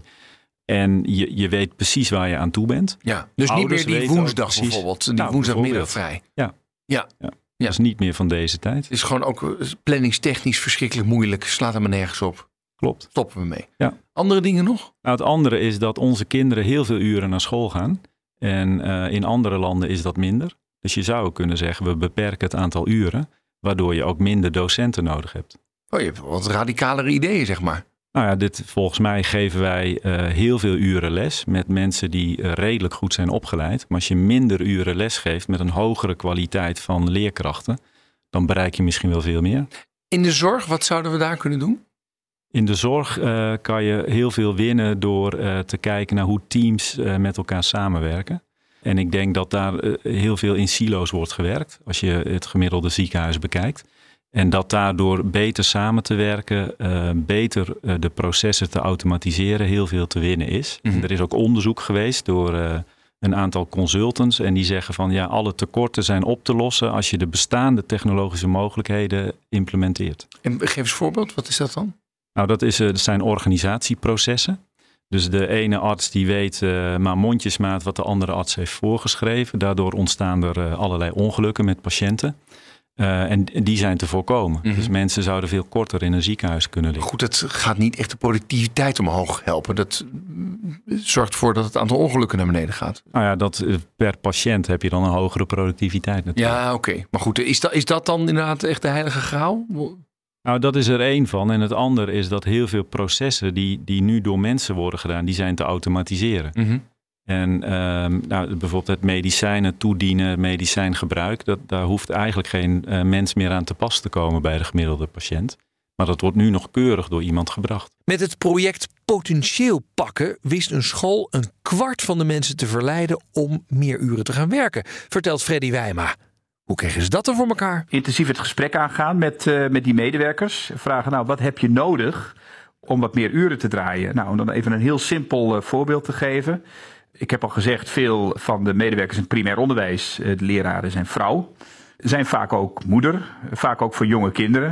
En je, je weet precies waar je aan toe bent. Ja, dus Ouders niet meer die woensdag bijvoorbeeld, die nou, woensdagmiddag vrij. Ja. Ja. ja. Ja. Dat is niet meer van deze tijd. Het is gewoon ook planningstechnisch verschrikkelijk moeilijk. Slaat er maar nergens op. Klopt. Stoppen we mee. Ja. Andere dingen nog? Nou, het andere is dat onze kinderen heel veel uren naar school gaan. En uh, in andere landen is dat minder. Dus je zou kunnen zeggen, we beperken het aantal uren, waardoor je ook minder docenten nodig hebt. Oh, je hebt wat radicalere ideeën, zeg maar. Nou ja, dit, volgens mij geven wij uh, heel veel uren les met mensen die uh, redelijk goed zijn opgeleid. Maar als je minder uren les geeft met een hogere kwaliteit van leerkrachten, dan bereik je misschien wel veel meer. In de zorg, wat zouden we daar kunnen doen? In de zorg uh, kan je heel veel winnen door uh, te kijken naar hoe teams uh, met elkaar samenwerken. En ik denk dat daar uh, heel veel in silo's wordt gewerkt, als je het gemiddelde ziekenhuis bekijkt. En dat daardoor beter samen te werken, uh, beter uh, de processen te automatiseren, heel veel te winnen is. Mm-hmm. En er is ook onderzoek geweest door uh, een aantal consultants. En die zeggen van ja, alle tekorten zijn op te lossen als je de bestaande technologische mogelijkheden implementeert. En geef eens een voorbeeld, wat is dat dan? Nou, dat, is, uh, dat zijn organisatieprocessen. Dus de ene arts die weet uh, maar mondjesmaat wat de andere arts heeft voorgeschreven. Daardoor ontstaan er uh, allerlei ongelukken met patiënten. Uh, en die zijn te voorkomen. Mm-hmm. Dus mensen zouden veel korter in een ziekenhuis kunnen liggen. Goed, dat gaat niet echt de productiviteit omhoog helpen. Dat zorgt ervoor dat het aantal ongelukken naar beneden gaat. Nou ja, dat, per patiënt heb je dan een hogere productiviteit natuurlijk. Ja, oké. Okay. Maar goed, is dat, is dat dan inderdaad echt de heilige graal? Nou, dat is er één van. En het andere is dat heel veel processen die, die nu door mensen worden gedaan, die zijn te automatiseren. Mm-hmm. En um, nou, bijvoorbeeld het medicijnen toedienen, medicijngebruik, dat, daar hoeft eigenlijk geen uh, mens meer aan te pas te komen bij de gemiddelde patiënt. Maar dat wordt nu nog keurig door iemand gebracht. Met het project Potentieel Pakken wist een school een kwart van de mensen te verleiden om meer uren te gaan werken, vertelt Freddy Wijma. Hoe kregen ze dat dan voor elkaar? Intensief het gesprek aangaan met, uh, met die medewerkers. Vragen, nou, wat heb je nodig om wat meer uren te draaien? Nou, om dan even een heel simpel uh, voorbeeld te geven. Ik heb al gezegd, veel van de medewerkers in het primair onderwijs, de leraren zijn vrouw, zijn vaak ook moeder, vaak ook voor jonge kinderen.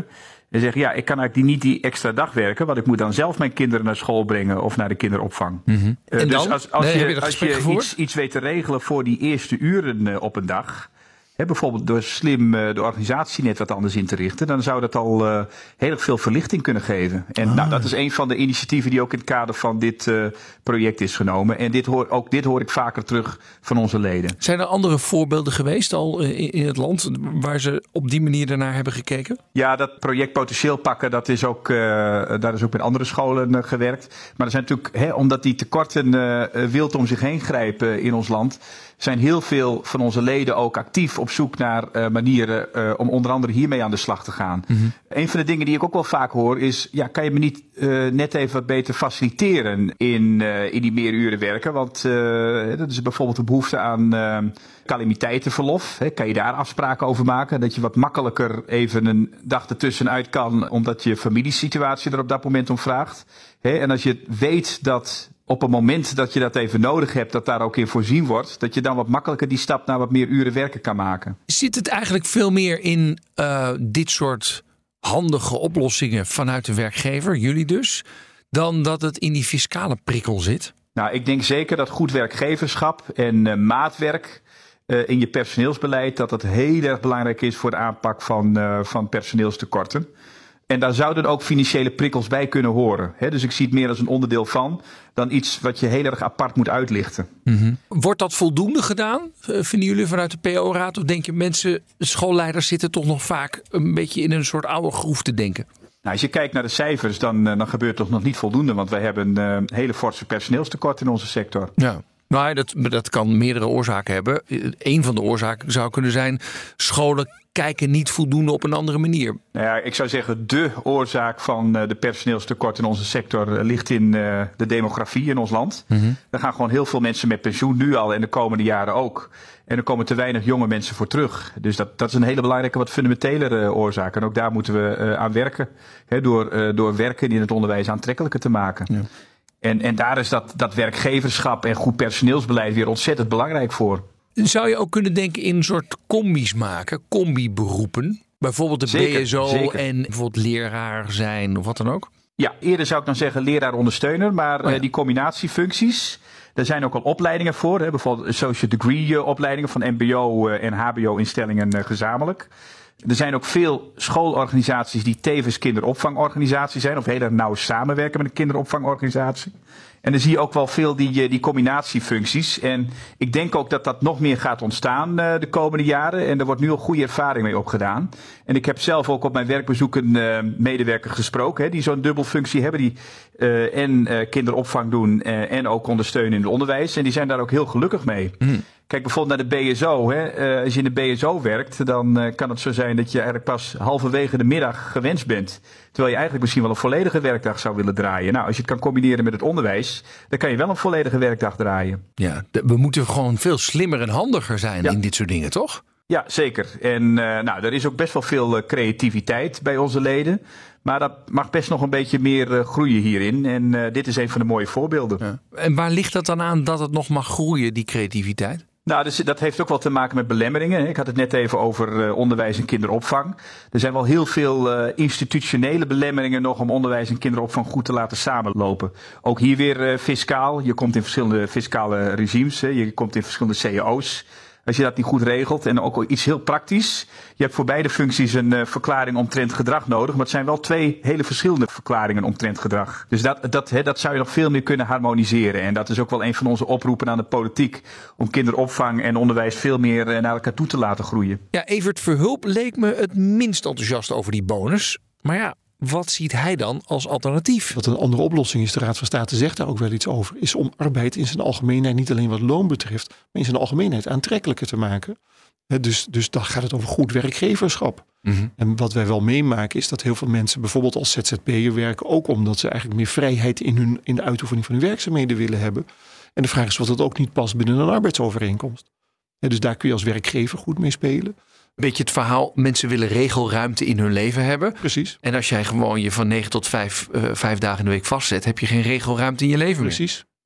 En zeggen, ja, ik kan eigenlijk niet die extra dag werken, want ik moet dan zelf mijn kinderen naar school brengen of naar de kinderopvang. Mm-hmm. Uh, en dus dan? als, als nee, je, je, als je iets, iets weet te regelen voor die eerste uren uh, op een dag, hè, bijvoorbeeld door slim uh, de organisatie net wat anders in te richten, dan zou dat al uh, heel erg veel verlichting kunnen geven. En ah. nou, dat is een van de initiatieven die ook in het kader van dit uh, project is genomen. En dit hoor, ook dit hoor ik vaker terug van onze leden. Zijn er andere voorbeelden geweest al in, in het land waar ze op die manier daarnaar hebben gekeken? Ja, dat project potentieel pakken, dat is ook, uh, daar is ook met andere scholen uh, gewerkt. Maar er zijn natuurlijk, hè, omdat die tekorten uh, wild om zich heen grijpen in ons land, zijn heel veel van onze leden ook actief op zoek naar uh, manieren uh, om onder andere hiermee aan de slag te gaan. Mm-hmm. Een van de dingen die ik ook wel vaak hoor is, ja, kan je me niet uh, net even wat beter faciliteren in, uh, in die meer uren werken? Want uh, dat is bijvoorbeeld de behoefte aan uh, calamiteitenverlof. Hè. Kan je daar afspraken over maken? Dat je wat makkelijker even een dag ertussenuit kan, omdat je familiesituatie er op dat moment om vraagt. Hè. En als je weet dat op het moment dat je dat even nodig hebt, dat daar ook in voorzien wordt, dat je dan wat makkelijker die stap naar wat meer uren werken kan maken. Zit het eigenlijk veel meer in uh, dit soort handige oplossingen vanuit de werkgever, jullie dus, dan dat het in die fiscale prikkel zit? Nou, ik denk zeker dat goed werkgeverschap en uh, maatwerk uh, in je personeelsbeleid, dat dat heel erg belangrijk is voor de aanpak van, uh, van personeelstekorten. En daar zouden ook financiële prikkels bij kunnen horen. He, dus ik zie het meer als een onderdeel van dan iets wat je heel erg apart moet uitlichten. Mm-hmm. Wordt dat voldoende gedaan, vinden jullie vanuit de P O-raad? Of denk je mensen, schoolleiders zitten toch nog vaak een beetje in een soort oude groef te denken? Nou, als je kijkt naar de cijfers, dan, dan gebeurt het toch nog niet voldoende. Want wij hebben een uh, hele forse personeelstekort in onze sector. Ja. Maar dat, dat kan meerdere oorzaken hebben. Eén van de oorzaken zou kunnen zijn, scholen kijken niet voldoende op een andere manier. Nou ja, ik zou zeggen, de oorzaak van de personeelstekort in onze sector ligt in uh, de demografie in ons land. Mm-hmm. Er gaan gewoon heel veel mensen met pensioen nu al en de komende jaren ook. En er komen te weinig jonge mensen voor terug. Dus dat, dat is een hele belangrijke, wat fundamentelere uh, oorzaak. En ook daar moeten we uh, aan werken. Hè, door, uh, door werken in het onderwijs aantrekkelijker te maken. Ja. En, en daar is dat, dat werkgeverschap en goed personeelsbeleid weer ontzettend belangrijk voor. Zou je ook kunnen denken in een soort combi's maken, combi-beroepen? Bijvoorbeeld de zeker, B S O zeker. En bijvoorbeeld leraar zijn of wat dan ook? Ja, eerder zou ik dan zeggen leraar-ondersteuner, maar oh ja. uh, die combinatiefuncties, daar zijn ook al opleidingen voor. Hè, bijvoorbeeld associate degree uh, opleidingen van M B O uh, en H B O-instellingen uh, gezamenlijk. Er zijn ook veel schoolorganisaties die tevens kinderopvangorganisaties zijn, of heel erg nauw samenwerken met een kinderopvangorganisatie. En dan zie je ook wel veel die, die combinatiefuncties. En ik denk ook dat dat nog meer gaat ontstaan uh, de komende jaren. En er wordt nu al goede ervaring mee opgedaan. En ik heb zelf ook op mijn werkbezoeken uh, medewerkers gesproken, hè, die zo'n dubbelfunctie hebben. Die uh, en uh, kinderopvang doen uh, en ook ondersteunen in het onderwijs. En die zijn daar ook heel gelukkig mee. Mm. Kijk bijvoorbeeld naar de B S O. Hè. Uh, als je in de B S O werkt, dan uh, kan het zo zijn dat je eigenlijk pas halverwege de middag gewenst bent. Terwijl je eigenlijk misschien wel een volledige werkdag zou willen draaien. Nou, als je het kan combineren met het onderwijs, dan kan je wel een volledige werkdag draaien. Ja, we moeten gewoon veel slimmer en handiger zijn ja. in dit soort dingen, toch? Ja, zeker. En uh, nou, er is ook best wel veel uh, creativiteit bij onze leden. Maar dat mag best nog een beetje meer uh, groeien hierin. En uh, dit is een van de mooie voorbeelden. Ja. En waar ligt dat dan aan dat het nog mag groeien, die creativiteit? Nou, dus dat heeft ook wel te maken met belemmeringen. Ik had het net even over uh, onderwijs en kinderopvang. Er zijn wel heel veel uh, institutionele belemmeringen nog om onderwijs en kinderopvang goed te laten samenlopen. Ook hier weer uh, fiscaal. Je komt in verschillende fiscale regimes. Hè. Je komt in verschillende C E O's. Als je dat niet goed regelt. En ook iets heel praktisch. Je hebt voor beide functies een uh, verklaring omtrent gedrag nodig. Maar het zijn wel twee hele verschillende verklaringen omtrent gedrag. Dus dat, dat, hè, dat zou je nog veel meer kunnen harmoniseren. En dat is ook wel een van onze oproepen aan de politiek. Om kinderopvang en onderwijs veel meer uh, naar elkaar toe te laten groeien. Ja, Evert Verhulp leek me het minst enthousiast over die bonus. Maar ja, wat ziet hij dan als alternatief? Wat een andere oplossing is, de Raad van State zegt daar ook wel iets over, is om arbeid in zijn algemeenheid, niet alleen wat loon betreft, maar in zijn algemeenheid aantrekkelijker te maken. He, dus, dus dan gaat het over goed werkgeverschap. Mm-hmm. En wat wij wel meemaken is dat heel veel mensen bijvoorbeeld als Z Z P'er werken, ook omdat ze eigenlijk meer vrijheid in, hun, in de uitoefening van hun werkzaamheden willen hebben. En de vraag is of dat ook niet past binnen een arbeidsovereenkomst. He, dus daar kun je als werkgever goed mee spelen. Beetje het verhaal, mensen willen regelruimte in hun leven hebben. Precies. En als jij gewoon je van negen tot vijf, uh, vijf dagen in de week vastzet, heb je geen regelruimte in je leven Precies. meer.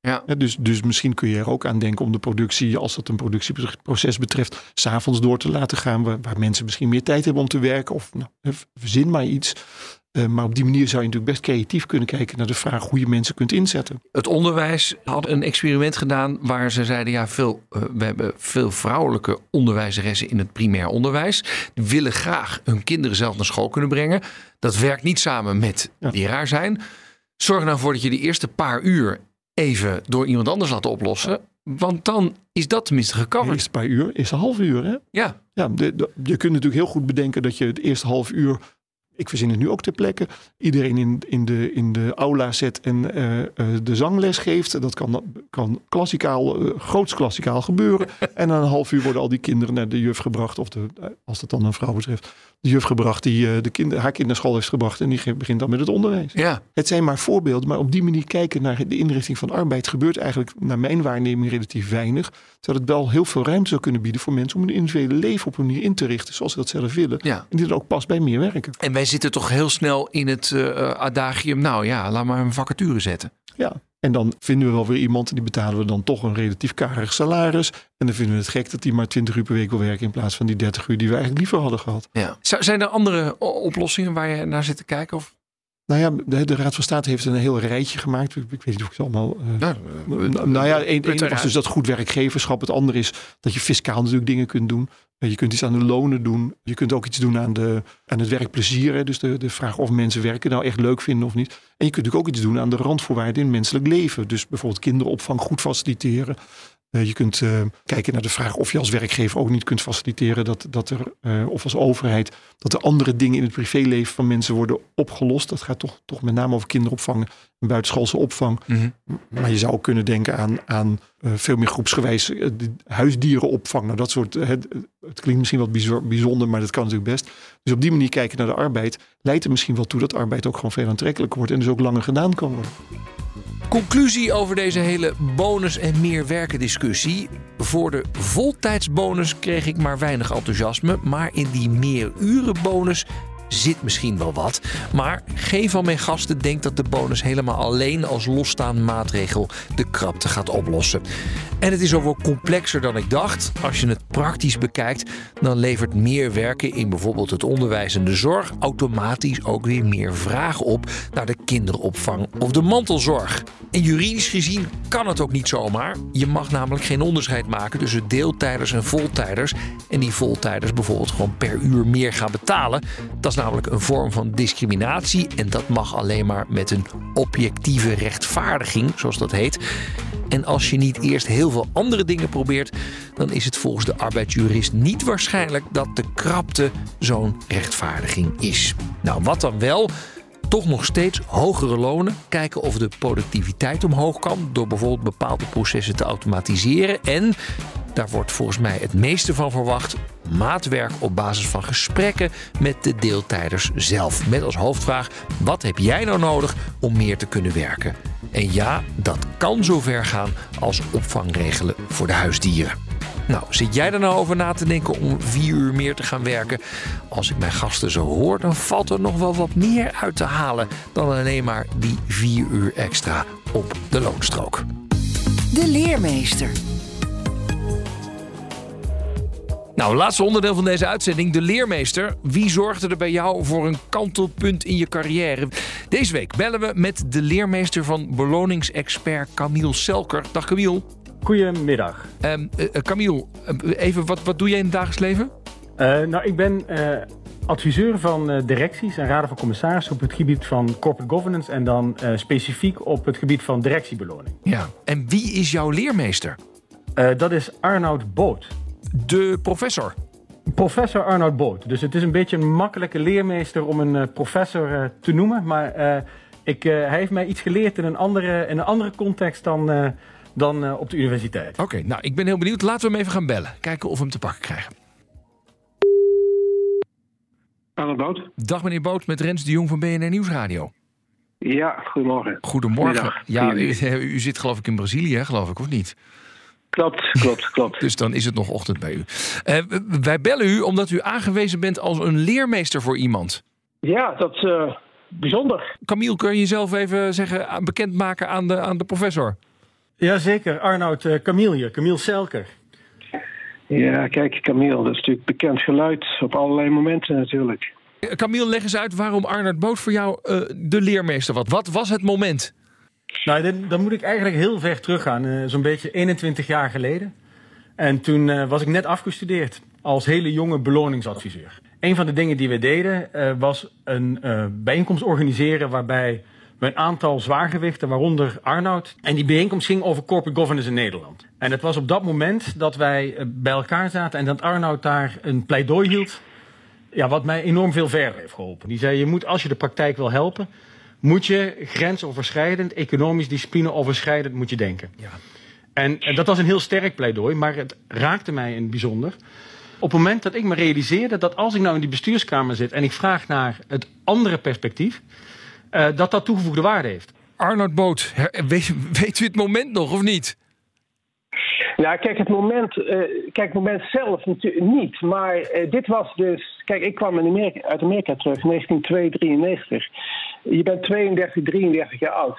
Ja. Ja, dus, dus misschien kun je er ook aan denken om de productie, als dat een productieproces betreft, 's avonds door te laten gaan, waar, waar mensen misschien meer tijd hebben om te werken. Of nou, verzin maar iets. Uh, maar op die manier zou je natuurlijk best creatief kunnen kijken naar de vraag hoe je mensen kunt inzetten. Het onderwijs had een experiment gedaan waar ze zeiden, ja, veel, uh, we hebben veel vrouwelijke onderwijzeressen in het primair onderwijs. Die willen graag hun kinderen zelf naar school kunnen brengen. Dat werkt niet samen met ja. leraar zijn. Zorg nou voor dat je de eerste paar uur even door iemand anders laten oplossen. Want dan is dat tenminste gecoverd. Het eerste paar uur is een half uur, hè? Ja. ja de, de, je kunt natuurlijk heel goed bedenken dat je het eerste half uur, ik verzin het nu ook ter plekke, iedereen in, in, de, in de aula zet en uh, uh, de zangles geeft. Dat kan, kan klassikaal, uh, groots klassikaal gebeuren. En na een half uur worden al die kinderen naar de juf gebracht. Of de, als dat dan een vrouw betreft, de juf gebracht die uh, de kind, haar kind naar school heeft gebracht. En die begint dan met het onderwijs. Ja. Het zijn maar voorbeelden. Maar op die manier kijken naar de inrichting van arbeid gebeurt eigenlijk naar mijn waarneming relatief weinig. Terwijl het wel heel veel ruimte zou kunnen bieden voor mensen om hun individuele leven op een manier in te richten zoals ze dat zelf willen. Ja. En die dan ook past bij meer werken. En wij zitten toch heel snel in het uh, adagium, nou ja, laat maar een vacature zetten. Ja, en dan vinden we wel weer iemand en die betalen we dan toch een relatief karig salaris. En dan vinden we het gek dat die maar twintig uur per week wil werken in plaats van die dertig uur die we eigenlijk liever hadden gehad. Ja. Zijn er andere oplossingen waar je naar zit te kijken? Of? Nou ja, de, de Raad van State heeft een heel rijtje gemaakt. Ik, ik weet niet of ik het allemaal... Uh, ja, uh, uh, nou ja, één was dus dat goed werkgeverschap. Het andere is dat je fiscaal natuurlijk dingen kunt doen. Uh, je kunt iets aan de lonen doen. Je kunt ook iets doen aan, de, aan het werkplezier. Hè. Dus de, de vraag of mensen werken nou echt leuk vinden of niet. En je kunt natuurlijk ook iets doen aan de randvoorwaarden in het menselijk leven. Dus bijvoorbeeld kinderopvang goed faciliteren. Uh, je kunt uh, kijken naar de vraag of je als werkgever ook niet kunt faciliteren dat, dat er, uh, of als overheid, dat er andere dingen in het privéleven van mensen worden opgelost. Dat gaat toch, toch met name over kinderopvang en buitenschoolse opvang. Mm-hmm. Maar je zou ook kunnen denken aan, aan uh, veel meer groepsgewijs uh, huisdierenopvang. Nou, dat soort, uh, het, het klinkt misschien wat bizar, bijzonder, maar dat kan natuurlijk best. Dus op die manier kijken naar de arbeid leidt er misschien wel toe dat arbeid ook gewoon veel aantrekkelijker wordt en dus ook langer gedaan kan worden. Conclusie over deze hele bonus en meer werken discussie. Voor de voltijdsbonus kreeg ik maar weinig enthousiasme. Maar in die meer uren bonus zit misschien wel wat. Maar geen van mijn gasten denkt dat de bonus helemaal alleen als losstaande maatregel de krapte gaat oplossen. En het is ook wel complexer dan ik dacht. Als je het praktisch bekijkt, dan levert meer werken in bijvoorbeeld het onderwijs en de zorg automatisch ook weer meer vragen op naar de kinderopvang of de mantelzorg. En juridisch gezien kan het ook niet zomaar. Je mag namelijk geen onderscheid maken tussen deeltijders en voltijders. En die voltijders bijvoorbeeld gewoon per uur meer gaan betalen. Dat is namelijk een vorm van discriminatie. En dat mag alleen maar met een objectieve rechtvaardiging, zoals dat heet. En als je niet eerst heel veel andere dingen probeert, dan is het volgens de arbeidsjurist niet waarschijnlijk dat de krapte zo'n rechtvaardiging is. Nou, wat dan wel? Toch nog steeds hogere lonen. Kijken of de productiviteit omhoog kan door bijvoorbeeld bepaalde processen te automatiseren. En, daar wordt volgens mij het meeste van verwacht, maatwerk op basis van gesprekken met de deeltijders zelf. Met als hoofdvraag, wat heb jij nou nodig om meer te kunnen werken? En ja, dat kan zover gaan als opvangregelen voor de huisdieren. Nou, zit jij er nou over na te denken om vier uur meer te gaan werken? Als ik mijn gasten zo hoor, dan valt er nog wel wat meer uit te halen dan alleen maar die vier uur extra op de loonstrook. De leermeester. Nou, laatste onderdeel van deze uitzending, de leermeester. Wie zorgde er bij jou voor een kantelpunt in je carrière? Deze week bellen we met de leermeester van beloningsexpert Camille Selker. Dag Camille. Goedemiddag. Um, uh, Camille, uh, even, wat, wat doe jij in het dagelijks leven? Uh, nou, ik ben uh, adviseur van uh, directies en raden van commissarissen op het gebied van corporate governance en dan uh, specifiek op het gebied van directiebeloning. Ja. En wie is jouw leermeester? Uh, dat is Arnoud Boot. De professor? Professor Arnoud Boot. Dus het is een beetje een makkelijke leermeester om een uh, professor uh, te noemen. Maar uh, ik, uh, hij heeft mij iets geleerd in een andere, in een andere context dan, uh, dan uh, op de universiteit. Oké, okay, nou ik ben heel benieuwd. Laten we hem even gaan bellen. Kijken of we hem te pakken krijgen. Arnoud Boot. Dag meneer Boot, met Rens de Jong van B N R Nieuwsradio. Ja, goedemorgen. Goedemorgen. Goedendag. Ja, u, u zit geloof ik in Brazilië, hè, geloof ik, of niet? Klopt, klopt, klopt. Dus dan is het nog ochtend bij u. Uh, wij bellen u omdat u aangewezen bent als een leermeester voor iemand. Ja, dat is uh, bijzonder. Camille, kun je jezelf even zeggen, bekendmaken aan de, aan de professor? Jazeker, Arnoud, uh, Camille hier, Camille Selker. Ja, kijk, Camille, dat is natuurlijk bekend geluid op allerlei momenten natuurlijk. Camille, leg eens uit waarom Arnoud Boot voor jou uh, de leermeester was. Wat was het moment? Nou, dan, dan moet ik eigenlijk heel ver teruggaan. Uh, zo'n beetje eenentwintig jaar geleden. En toen uh, was ik net afgestudeerd als hele jonge beloningsadviseur. Een van de dingen die we deden uh, was een uh, bijeenkomst organiseren waarbij we een aantal zwaargewichten, waaronder Arnoud. En die bijeenkomst ging over corporate governance in Nederland. En het was op dat moment dat wij uh, bij elkaar zaten en dat Arnoud daar een pleidooi hield. Ja, wat mij enorm veel verder heeft geholpen. Die zei, je moet, als je de praktijk wil helpen, moet je grensoverschrijdend, economisch discipline-overschrijdend moet je denken. Ja. En, en dat was een heel sterk pleidooi, maar het raakte mij in het bijzonder. Op het moment dat ik me realiseerde dat als ik nou in die bestuurskamer zit en ik vraag naar het andere perspectief, uh, dat dat toegevoegde waarde heeft. Arnoud Boot, weet, weet u het moment nog of niet? Ja, kijk, het moment, uh, kijk, het moment zelf natuurlijk niet. Maar uh, dit was dus... Kijk, ik kwam in Amerika, uit Amerika terug in negentien drieënnegentig. Je bent tweeëndertig, drieëndertig jaar oud.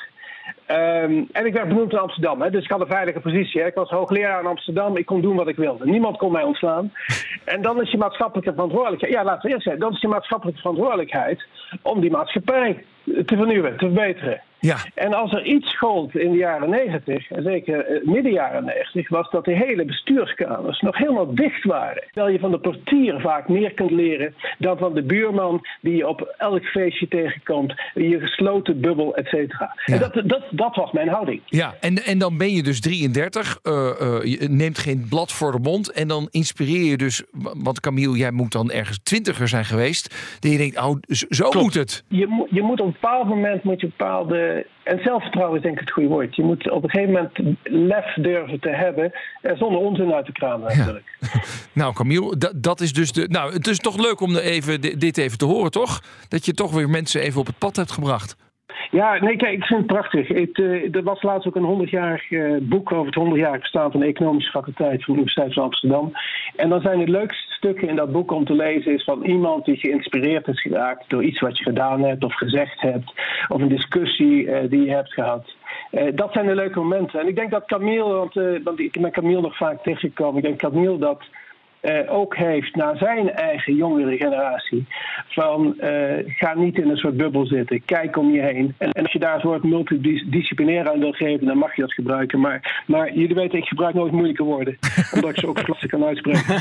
Um, en ik werd benoemd in Amsterdam. Hè, dus ik had een veilige positie. Hè. Ik was hoogleraar in Amsterdam. Ik kon doen wat ik wilde. Niemand kon mij ontslaan. En dan is je maatschappelijke verantwoordelijkheid... Ja, laten we eerst zeggen. Dan is je maatschappelijke verantwoordelijkheid om die maatschappij te vernieuwen, te verbeteren. Ja. En als er iets gold in de jaren negentig, en zeker midden jaren negentig, was dat de hele bestuurskamers nog helemaal dicht waren. Terwijl je van de portier vaak meer kunt leren dan van de buurman die je op elk feestje tegenkomt, je gesloten bubbel, et cetera. Ja. En dat, dat, dat was mijn houding. Ja, en, en dan ben je dus drieëndertig, uh, uh, je neemt geen blad voor de mond en dan inspireer je dus, want Camille, jij moet dan ergens twintiger zijn geweest, dat je denkt, oh, zo Klopt. moet het. Je, je moet op een bepaald moment moet je bepaalde... En zelfvertrouwen is denk ik het goede woord. Je moet op een gegeven moment lef durven te hebben, zonder onzin uit te kramen natuurlijk. Ja. Nou Camille, dat, dat is dus de... Nou, het is toch leuk om even, dit even te horen, toch? Dat je toch weer mensen even op het pad hebt gebracht. Ja, nee, kijk, ik vind het prachtig. Het, uh, er was laatst ook een honderdjarig uh, boek over het honderdjarig bestaan van de Economische Faculteit van de Universiteit van Amsterdam. En dan zijn het leukste stukken in dat boek om te lezen is van iemand die geïnspireerd is geraakt door iets wat je gedaan hebt of gezegd hebt, of een discussie uh, die je hebt gehad. Uh, dat zijn de leuke momenten. En ik denk dat Camille, want, uh, want ik ben Camille nog vaak tegengekomen, ik denk dat Camille dat Uh, ook heeft naar zijn eigen jongere generatie. Van uh, ga niet in een soort bubbel zitten. Kijk om je heen. En, en als je daar het woord multidisciplinair aan wil geven, dan mag je dat gebruiken. Maar, maar jullie weten, ik gebruik nooit moeilijke woorden. Omdat ik ze ook klasse kan uitspreken.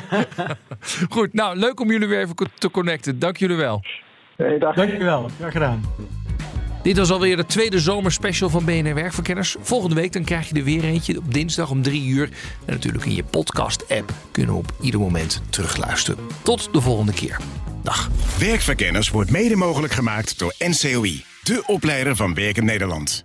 Goed, nou leuk om jullie weer even te connecten. Dank jullie wel. Hey, dag. Dank je wel. Graag gedaan. Dit was alweer de tweede zomerspecial van B N R Werkverkenners. Volgende week dan krijg je er weer eentje op dinsdag om drie uur. En natuurlijk in je podcast-app kunnen we op ieder moment terugluisteren. Tot de volgende keer. Dag. Werkverkenners wordt mede mogelijk gemaakt door N C O I. De opleider van Werkend Nederland.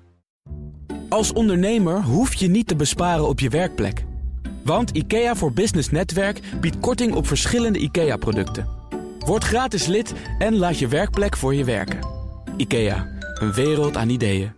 Als ondernemer hoef je niet te besparen op je werkplek. Want IKEA voor Business Netwerk biedt korting op verschillende IKEA-producten. Word gratis lid en laat je werkplek voor je werken. IKEA, een wereld aan ideeën.